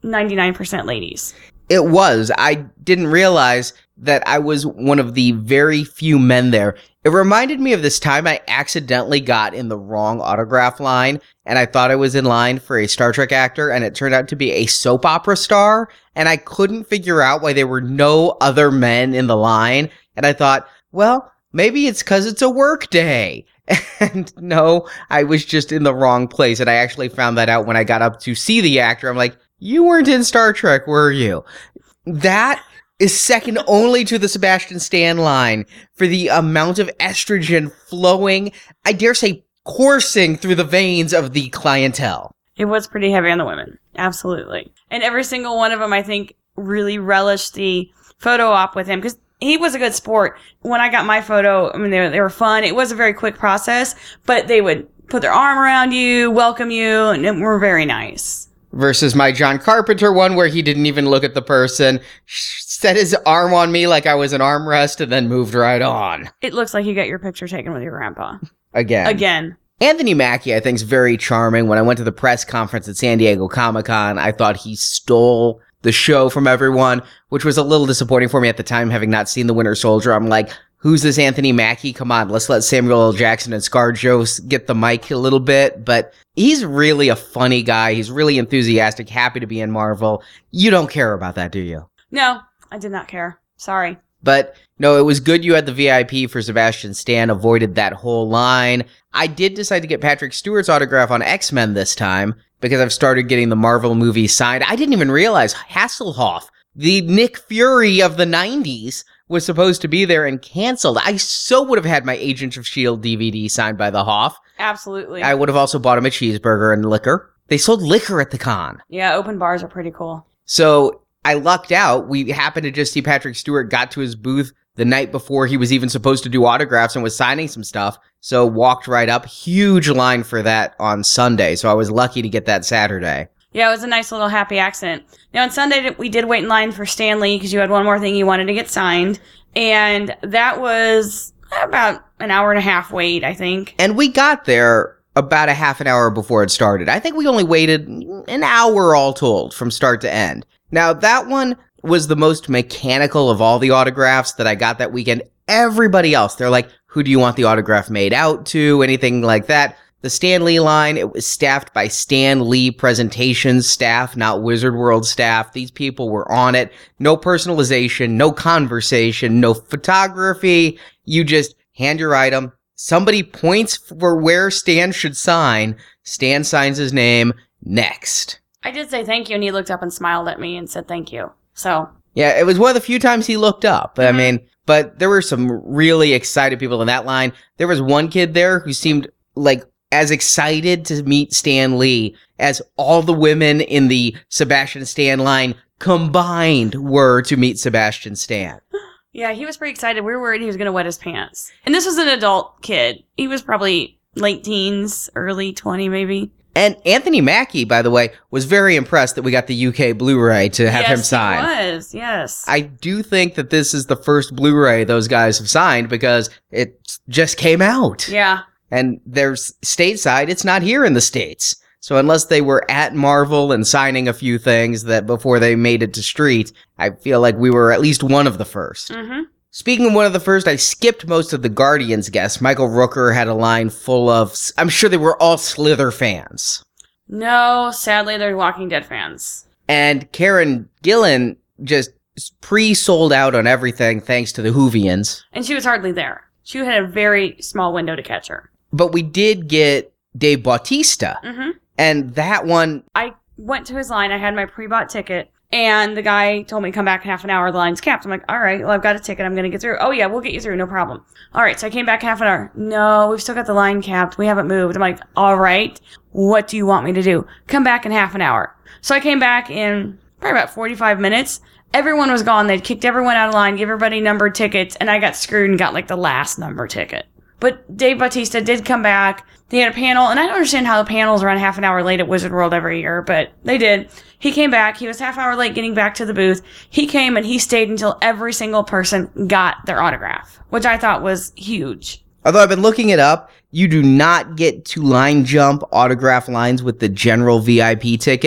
99% ladies. It was. I didn't realize that I was one of the very few men there. It reminded me of this time I accidentally got in the wrong autograph line, and I thought I was in line for a Star Trek actor, and it turned out to be a soap opera star, and I couldn't figure out why there were no other men in the line, and I thought, well, maybe it's because it's a work day. And no, I was just in the wrong place, and I actually found that out when I got up to see the actor. I'm like, you weren't in Star Trek, were you? That is second only to the Sebastian Stan line for the amount of estrogen flowing, I dare say, coursing through the veins of the clientele. It was pretty heavy on the women. Absolutely. And every single one of them, I think, really relished the photo op with him because he was a good sport. When I got my photo, I mean, they were fun. It was a very quick process, but they would put their arm around you, welcome you, and were very nice. Versus my John Carpenter one where he didn't even look at the person, set his arm on me like I was an armrest, and then moved right on. It looks like you got your picture taken with your grandpa. Again. Anthony Mackie, I think, is very charming. When I went to the press conference at San Diego Comic-Con, I thought he stole the show from everyone, which was a little disappointing for me at the time, having not seen The Winter Soldier. I'm like, who's this Anthony Mackie? Come on, let's let Samuel L. Jackson and ScarJo get the mic a little bit. But he's really a funny guy. He's really enthusiastic, happy to be in Marvel. You don't care about that, do you? No, I did not care. Sorry. But no, it was good you had the VIP for Sebastian Stan, avoided that whole line. I did decide to get Patrick Stewart's autograph on X-Men this time because I've started getting the Marvel movies signed. I didn't even realize Hasselhoff, the Nick Fury of the 90s, was supposed to be there and canceled. I so would have had my Agents of S.H.I.E.L.D. DVD signed by the Hoff. Absolutely. I would have also bought him a cheeseburger and liquor. They sold liquor at the con. Yeah, open bars are pretty cool. So I lucked out. We happened to just see Patrick Stewart got to his booth the night before he was even supposed to do autographs and was signing some stuff. So walked right up. Huge line for that on Sunday. So I was lucky to get that Saturday. Yeah, it was a nice little happy accident. Now, on Sunday, we did wait in line for Stan Lee because you had one more thing you wanted to get signed. And that was about an hour and a half wait, I think. And we got there about a half an hour before it started. I think we only waited an hour all told from start to end. Now, that one was the most mechanical of all the autographs that I got that weekend. Everybody else, they're like, who do you want the autograph made out to? Anything like that. The Stan Lee line, it was staffed by Stan Lee Presentations staff, not Wizard World staff. These people were on it. No personalization, no conversation, no photography. You just hand your item. Somebody points for where Stan should sign. Stan signs his name. Next. I did say thank you, and he looked up and smiled at me and said thank you. So. Yeah, it was one of the few times he looked up. I mean, but there were some really excited people in that line. There was one kid there who seemed like as excited to meet Stan Lee as all the women in the Sebastian Stan line combined were to meet Sebastian Stan. Yeah, he was pretty excited. We were worried he was going to wet his pants. And this was an adult kid. He was probably late teens, early 20 maybe. And Anthony Mackie, by the way, was very impressed that we got the UK Blu-ray to have him sign. Yes, he was. Yes. I do think that this is the first Blu-ray those guys have signed because it just came out. Yeah. And there's stateside, it's not here in the States. So unless they were at Marvel and signing a few things that before they made it to street, I feel like we were at least one of the first. Mm-hmm. Speaking of one of the first, I skipped most of the Guardians guests. Michael Rooker had a line full of, I'm sure they were all Slither fans. No, sadly, they're Walking Dead fans. And Karen Gillan just pre-sold out on everything thanks to the Whovians. And she was hardly there. She had a very small window to catch her. But we did get Dave Bautista. Mm-hmm. And that one... I went to his line. I had my pre-bought ticket. And the guy told me to come back in half an hour. The line's capped. I'm like, all right, well, I've got a ticket. I'm going to get through. Oh, yeah, we'll get you through. No problem. All right, so I came back half an hour. No, we've still got the line capped. We haven't moved. I'm like, all right, what do you want me to do? Come back in half an hour. So I came back in probably about 45 minutes. Everyone was gone. They'd kicked everyone out of line, give everybody numbered tickets, and I got screwed and got like the last number ticket. But Dave Bautista did come back. They had a panel, and I don't understand how the panels run half an hour late at Wizard World every year, but they did. He came back. He was half hour late getting back to the booth. He came and he stayed until every single person got their autograph, which I thought was huge. Although I've been looking it up, you do not get to line jump autograph lines with the general VIP ticket.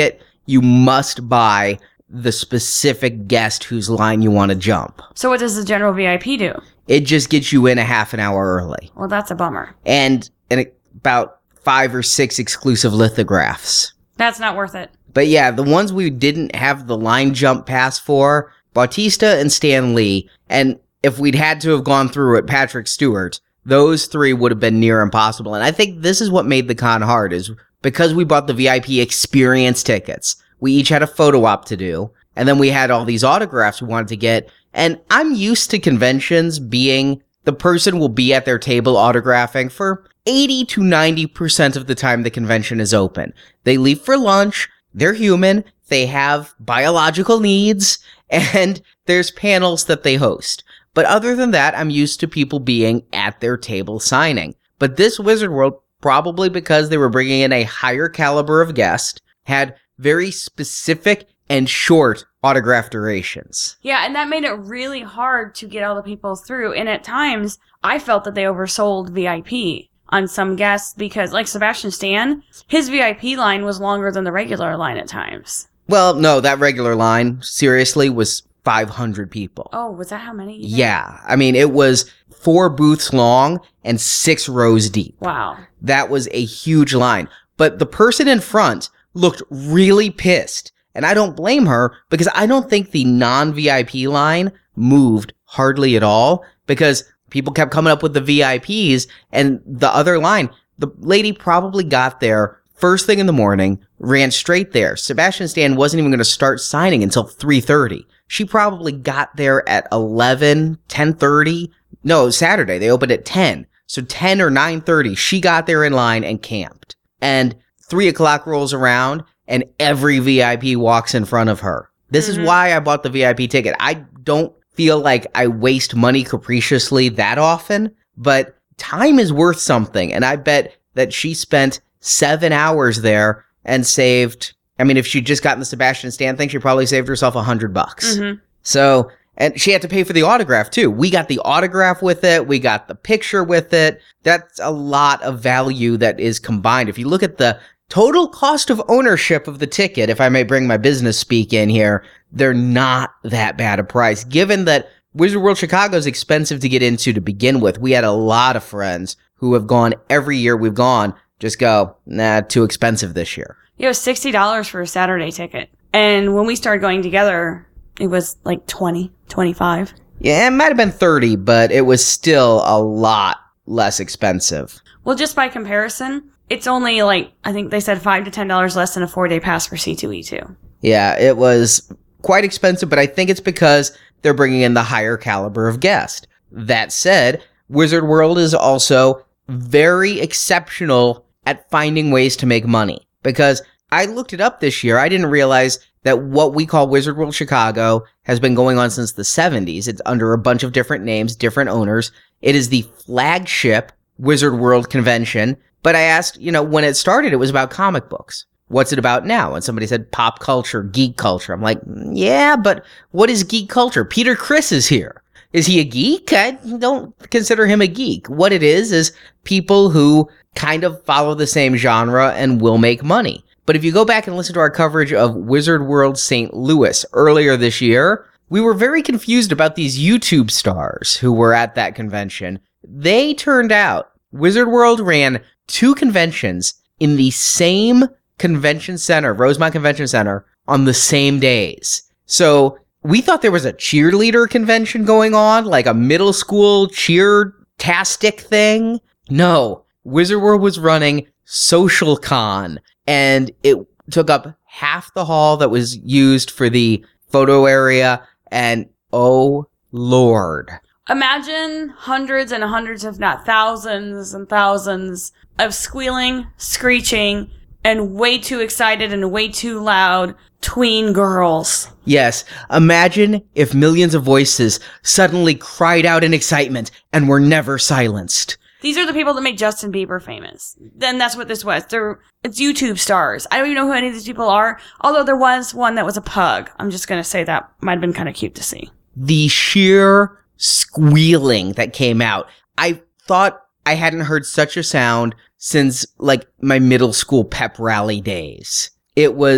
you must buy the specific guest whose line you want to jump. So what does the general VIP do? It just gets you in a half an hour early. Well, that's a bummer. And about 5 or 6 exclusive lithographs. That's not worth it. But yeah, the ones we didn't have the line jump pass for, Bautista and Stan Lee, and if we'd had to have gone through it, Patrick Stewart, those 3 would have been near impossible. And I think this is what made the con hard, is because we bought the VIP experience tickets, we each had a photo op to do, and then we had all these autographs we wanted to get. And I'm used to conventions being the person will be at their table autographing for 80 to 90% of the time the convention is open. They leave for lunch, they're human, they have biological needs, and there's panels that they host. But other than that, I'm used to people being at their table signing. But this Wizard World, probably because they were bringing in a higher caliber of guest, had very specific and short autograph durations. Yeah, and that made it really hard to get all the people through. And at times, I felt that they oversold VIP on some guests because, like Sebastian Stan, his VIP line was longer than the regular line at times. Well, no, that regular line, seriously, was 500 people. Oh, was that how many? Yeah. I mean, it was 4 booths long and 6 rows deep. Wow. That was a huge line. But the person in front looked really pissed. And I don't blame her, because I don't think the non-VIP line moved hardly at all, because people kept coming up with the VIPs, and the other line, the lady probably got there first thing in the morning, ran straight there. Sebastian Stan wasn't even going to start signing until 3:30. She probably got there at 11, 10:30. No, Saturday. They opened at 10. So 10 or 9:30, she got there in line and camped. And 3 o'clock rolls around, and every VIP walks in front of her. This is why I bought the VIP ticket. I don't feel like I waste money capriciously that often, but time is worth something. And I bet that she spent 7 hours there and saved, I mean, if she'd just gotten the Sebastian Stan thing, she probably saved herself $100. So, and she had to pay for the autograph too. We got the autograph with it. We got the picture with it. That's a lot of value that is combined. If you look at the total cost of ownership of the ticket, if I may bring my business speak in here, they're not that bad a price. Given that Wizard World Chicago is expensive to get into to begin with, we had a lot of friends who have gone every year we've gone, just go, nah, too expensive this year. It was $60 for a Saturday ticket. And when we started going together, it was like 20, 25. Yeah, it might have been 30, but it was still a lot less expensive. Well, just by comparison, it's only like, I think they said $5 to $10 less than a 4-day pass for C2E2. Yeah, it was quite expensive, but I think it's because they're bringing in the higher caliber of guest. That said, Wizard World is also very exceptional at finding ways to make money. Because I looked it up this year, I didn't realize that what we call Wizard World Chicago has been going on since the 70s. It's under a bunch of different names, different owners. It is the flagship Wizard World convention. But I asked, when it started, it was about comic books. What's it about now? And somebody said pop culture, geek culture. I'm like, yeah, but what is geek culture? Peter Criss is here. Is he a geek? I don't consider him a geek. What it is people who kind of follow the same genre and will make money. But if you go back and listen to our coverage of Wizard World St. Louis earlier this year, we were very confused about these YouTube stars who were at that convention. They turned out Wizard World ran 2 conventions in the same convention center, Rosemont Convention Center, on the same days. So we thought there was a cheerleader convention going on, like a middle school cheer-tastic thing. No, Wizard World was running Social Con, and it took up half the hall that was used for the photo area, and oh Lord. Imagine hundreds and hundreds, if not thousands and thousands of squealing, screeching, and way too excited and way too loud tween girls. Yes, imagine if millions of voices suddenly cried out in excitement and were never silenced. These are the people that made Justin Bieber famous. Then that's what this was. It's YouTube stars. I don't even know who any of these people are, although there was one that was a pug. I'm just going to say that might have been kind of cute to see. The sheer squealing that came out. I thought I hadn't heard such a sound since, like, my middle school pep rally days. It was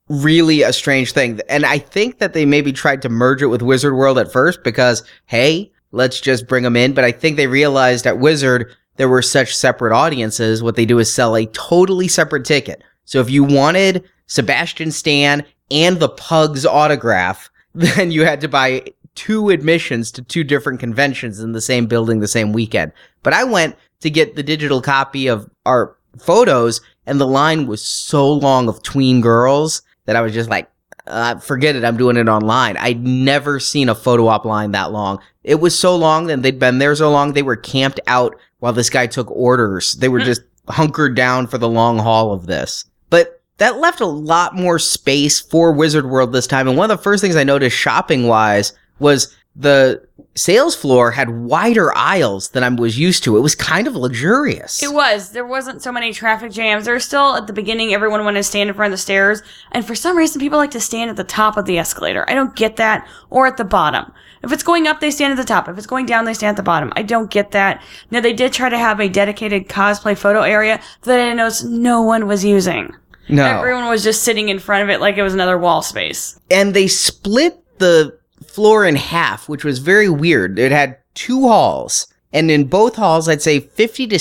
really a strange thing. And I think that they maybe tried to merge it with Wizard World at first because, hey, let's just bring them in. But I think they realized at Wizard there were such separate audiences. What they do is sell a totally separate ticket. So if you wanted Sebastian Stan and the Pug's autograph, then you had to buy 2 admissions to 2 different conventions in the same building the same weekend. But I went to get the digital copy of our photos, and the line was so long of tween girls that I was just like, forget it, I'm doing it online. I'd never seen a photo op line that long. It was so long, and they'd been there so long, they were camped out while this guy took orders. They were just hunkered down for the long haul of this. But that left a lot more space for Wizard World this time, and one of the first things I noticed shopping-wise was the sales floor had wider aisles than I was used to. It was kind of luxurious. It was. There wasn't so many traffic jams. There was still, at the beginning, everyone wanted to stand in front of the stairs. And for some reason, people like to stand at the top of the escalator. I don't get that. Or at the bottom. If it's going up, they stand at the top. If it's going down, they stand at the bottom. I don't get that. Now, they did try to have a dedicated cosplay photo area that I noticed no one was using. No. Everyone was just sitting in front of it like it was another wall space. And they split the floor in half, which was very weird. It had 2 halls, and in both halls, I'd say 50 to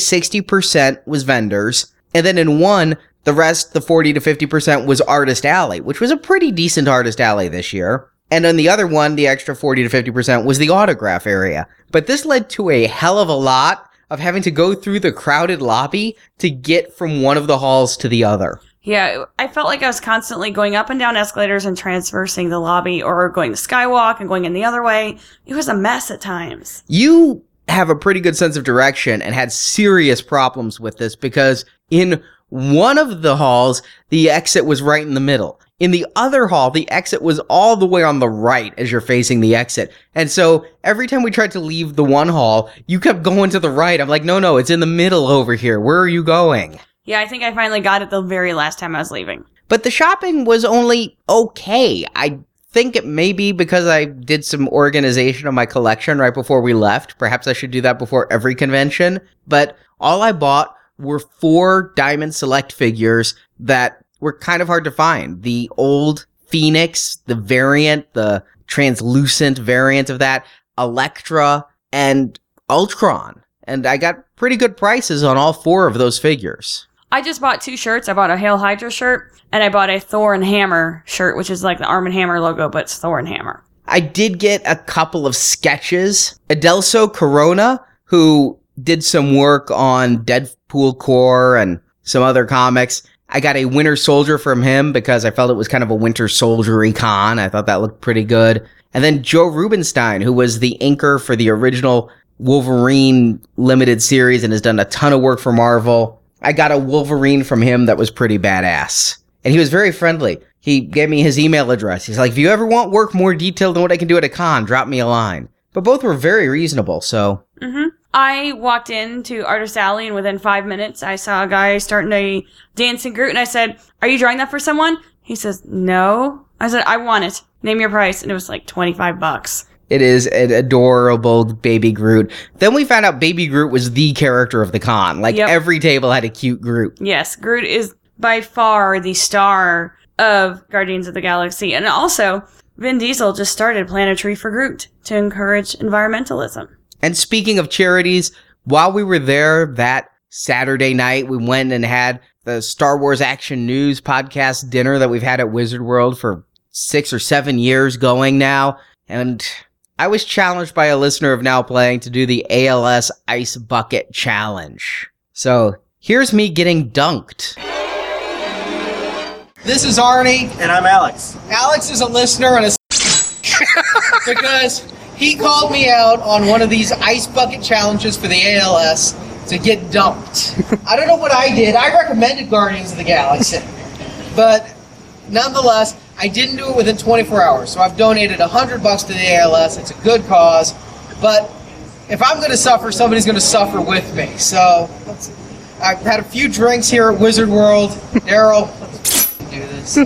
60% was vendors, and then in one, the rest, the 40 to 50% was Artist Alley, which was a pretty decent Artist Alley this year. And on the other one, the extra 40 to 50% was the autograph area. But this led to a hell of a lot of having to go through the crowded lobby to get from one of the halls to the other. Yeah, I felt like I was constantly going up and down escalators and traversing the lobby or going the skywalk and going in the other way. It was a mess at times. You have a pretty good sense of direction and had serious problems with this because in one of the halls, the exit was right in the middle. In the other hall, the exit was all the way on the right as you're facing the exit. And so every time we tried to leave the one hall, you kept going to the right. I'm like, no, it's in the middle over here. Where are you going? Yeah, I think I finally got it the very last time I was leaving. But the shopping was only okay. I think it may be because I did some organization of my collection right before we left. Perhaps I should do that before every convention. But all I bought were 4 Diamond Select figures that were kind of hard to find. The old Phoenix, the variant, the translucent variant of that, Elektra, and Ultron. And I got pretty good prices on all 4 of those figures. I just bought 2 shirts. I bought a Hail Hydra shirt, and I bought a Thor and Hammer shirt, which is like the Arm & Hammer logo, but it's Thor and Hammer. I did get a couple of sketches. Adelso Corona, who did some work on Deadpool Corps and some other comics. I got a Winter Soldier from him because I felt it was kind of a Winter Soldier-y con. I thought that looked pretty good. And then Joe Rubinstein, who was the inker for the original Wolverine limited series and has done a ton of work for Marvel. I got a Wolverine from him that was pretty badass. And he was very friendly. He gave me his email address. He's like, if you ever want work more detailed than what I can do at a con, drop me a line. But both were very reasonable, so. Mm-hmm. I walked into Artist Alley, and within 5 minutes, I saw a guy starting a dancing Groot, and I said, are you drawing that for someone? He says, no. I said, I want it. Name your price. And it was like $25. It is an adorable Baby Groot. Then we found out Baby Groot was the character of the con. Like, every table had a cute Groot. Yes, Groot is by far the star of Guardians of the Galaxy. And also, Vin Diesel just started Plant a Tree for Groot to encourage environmentalism. And speaking of charities, while we were there that Saturday night, we went and had the Star Wars Action News podcast dinner that we've had at Wizard World for 6 or 7 years going now. And I was challenged by a listener of Now Playing to do the ALS Ice Bucket Challenge. So here's me getting dunked. This is Arnie. And I'm Alex. Alex is a listener and a because he called me out on one of these ice bucket challenges for the ALS to get dumped. I don't know what I did. I recommended Guardians of the Galaxy. But nonetheless, I didn't do it within 24 hours. So I've donated $100 to the ALS. It's a good cause. But if I'm going to suffer, somebody's going to suffer with me. So I've had a few drinks here at Wizard World. Daryl, let's do this.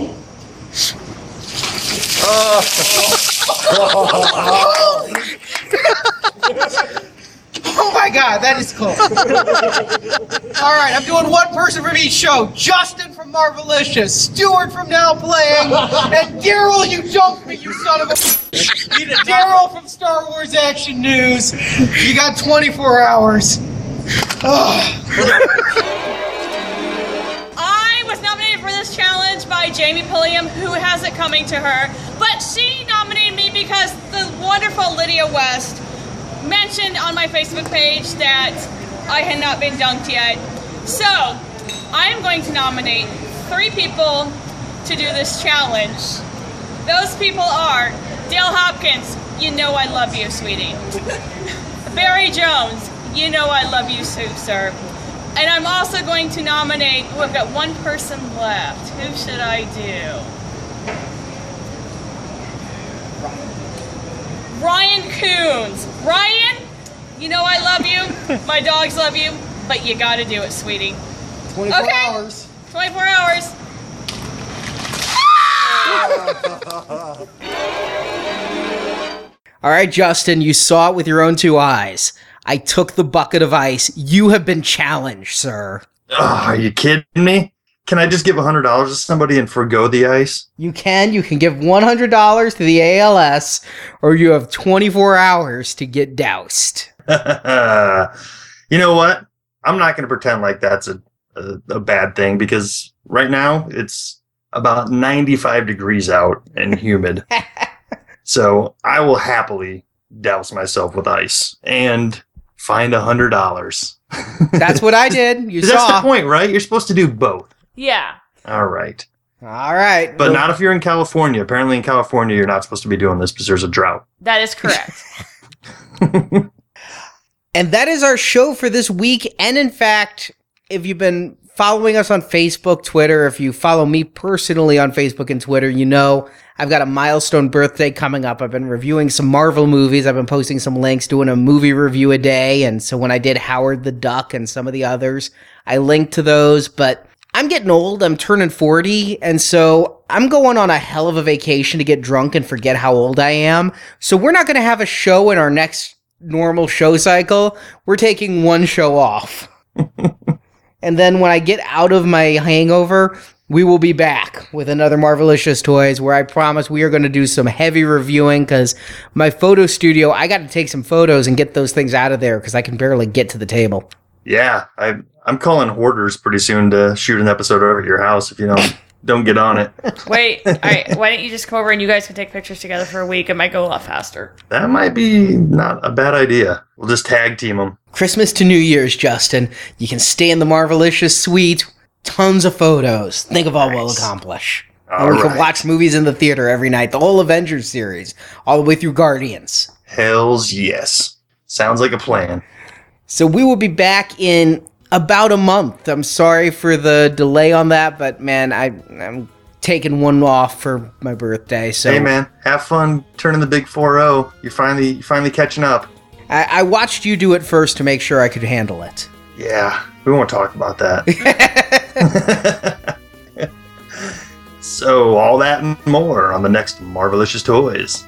Oh my God, that is cool. All right, I'm doing one person from each show. Justin from from Marvelicious, Stuart from Now Playing, and Daryl, you dumped me, you son of a... Daryl from Star Wars Action News. You got 24 hours. I was nominated for this challenge by Jamie Pulliam, who has it coming to her, but she nominated me because the wonderful Lydia West mentioned on my Facebook page that I had not been dunked yet. So, I am going to nominate 3 people to do this challenge. Those people are Dale Hopkins, you know I love you, sweetie. Barry Jones, you know I love you too, sir. And I'm also going to nominate, we've got one person left. Who should I do? Ryan Coons. Ryan, you know I love you. My dogs love you. But you gotta do it, sweetie. 24 hours. 24 hours. All right, Justin, you saw it with your own 2 eyes. I took the bucket of ice. You have been challenged, sir. Oh, are you kidding me? Can I just give $100 to somebody and forgo the ice? You can give $100 to the ALS, or you have 24 hours to get doused. You know what? I'm not going to pretend like that's a bad thing, because right now it's about 95 degrees out and humid. So I will happily douse myself with ice and find $100. That's what I did. You saw. That's the point, right? You're supposed to do both. Yeah. All right. All right. But not if you're in California. Apparently in California, you're not supposed to be doing this because there's a drought. That is correct. And that is our show for this week. And in fact, if you've been following us on Facebook, Twitter, if you follow me personally on Facebook and Twitter, you know I've got a milestone birthday coming up. I've been reviewing some Marvel movies. I've been posting some links, doing a movie review a day. And so when I did Howard the Duck and some of the others, I linked to those. But I'm getting old. I'm turning 40. And so I'm going on a hell of a vacation to get drunk and forget how old I am. So we're not going to have a show in our next normal show cycle. We're taking one show off. And then when I get out of my hangover, we will be back with another Marvelicious Toys, where I promise we are going to do some heavy reviewing, because my photo studio, I got to take some photos and get those things out of there because I can barely get to the table. Yeah, I'm calling Hoarders pretty soon to shoot an episode over at your house if you don't get on it. Wait, all right, why don't you just come over and you guys can take pictures together for a week? It might go a lot faster. That might be not a bad idea. We'll just tag team them. Christmas to New Year's, Justin. You can stay in the Marvelicious suite. Tons of photos. Think of all we'll accomplish. And we can watch movies in the theater every night. The whole Avengers series. All the way through Guardians. Hells yes. Sounds like a plan. So we will be back in about a month. I'm sorry for the delay on that, but man, I'm taking one off for my birthday. So hey man, have fun turning the big 4-0. You're finally catching up. I watched you do it first to make sure I could handle it. Yeah, we won't talk about that. So all that and more on the next Marvelicious Toys.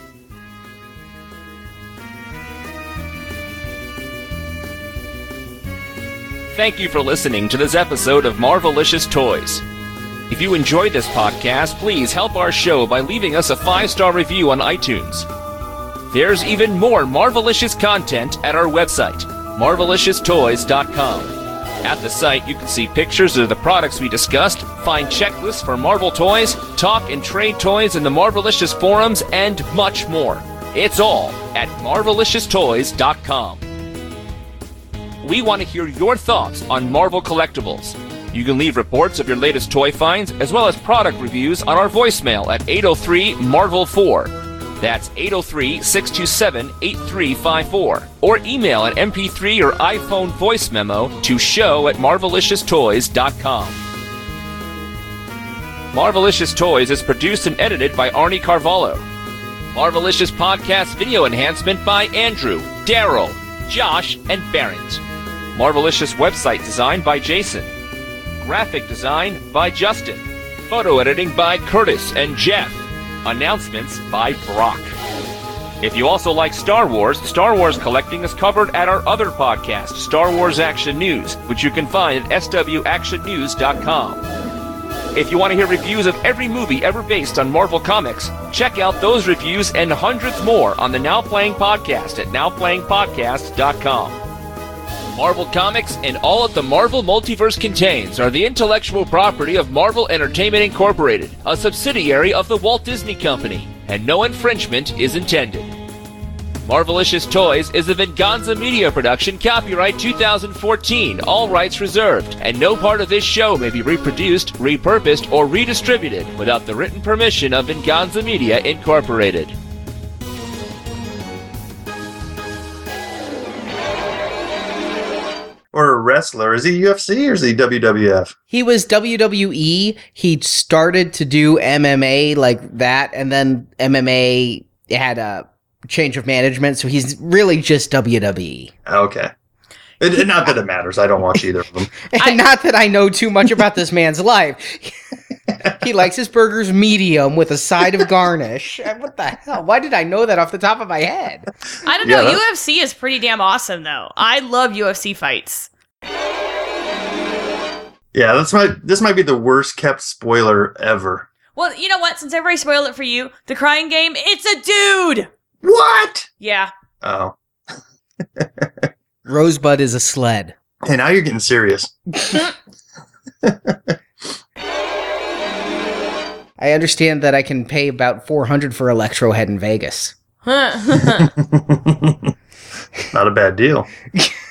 Thank you for listening to this episode of Marvelicious Toys. If you enjoyed this podcast, please help our show by leaving us a 5-star review on iTunes. There's even more Marvelicious content at our website, marvelicioustoys.com. At the site, you can see pictures of the products we discussed, find checklists for Marvel toys, talk and trade toys in the Marvelicious forums, and much more. It's all at marvelicioustoys.com. We want to hear your thoughts on Marvel collectibles. You can leave reports of your latest toy finds as well as product reviews on our voicemail at 803-MARVEL4. That's 803-627-8354. Or email an MP3 or iPhone voice memo to show@marvelicioustoys.com. Marvelicious Toys is produced and edited by Arnie Carvalho. Marvelicious Podcast video enhancement by Andrew, Daryl, Josh, and Barrett. Marvelicious website design by Jason. Graphic design by Justin. Photo editing by Curtis and Jeff. Announcements by Brock. If you also like Star Wars collecting is covered at our other podcast, Star Wars Action News, which you can find at swactionnews.com. If you want to hear reviews of every movie ever based on Marvel Comics, check out those reviews and hundreds more on the Now Playing Podcast at nowplayingpodcast.com. Marvel Comics and all that the Marvel Multiverse contains are the intellectual property of Marvel Entertainment Incorporated, a subsidiary of the Walt Disney Company, and no infringement is intended. Marvelicious Toys is a Venganza Media production, copyright 2014, all rights reserved, and no part of this show may be reproduced, repurposed, or redistributed without the written permission of Venganza Media Incorporated. Or a wrestler. Is he UFC or is he WWF? He was WWE. He started to do MMA like that, and then MMA had a change of management, so he's really just WWE. Okay. Not that it matters. I don't watch either of them. And not that I know too much about this man's life. He likes his burgers medium with a side of garnish. What the hell? Why did I know that off the top of my head? I don't know. UFC is pretty damn awesome, though. I love UFC fights. Yeah, this might be the worst kept spoiler ever. Well, you know what? Since everybody spoiled it for you, the crying game, it's a dude! What? Yeah. Oh. Rosebud is a sled. Hey, now you're getting serious. I understand that I can pay about $400 for Electrohead in Vegas. Not a bad deal.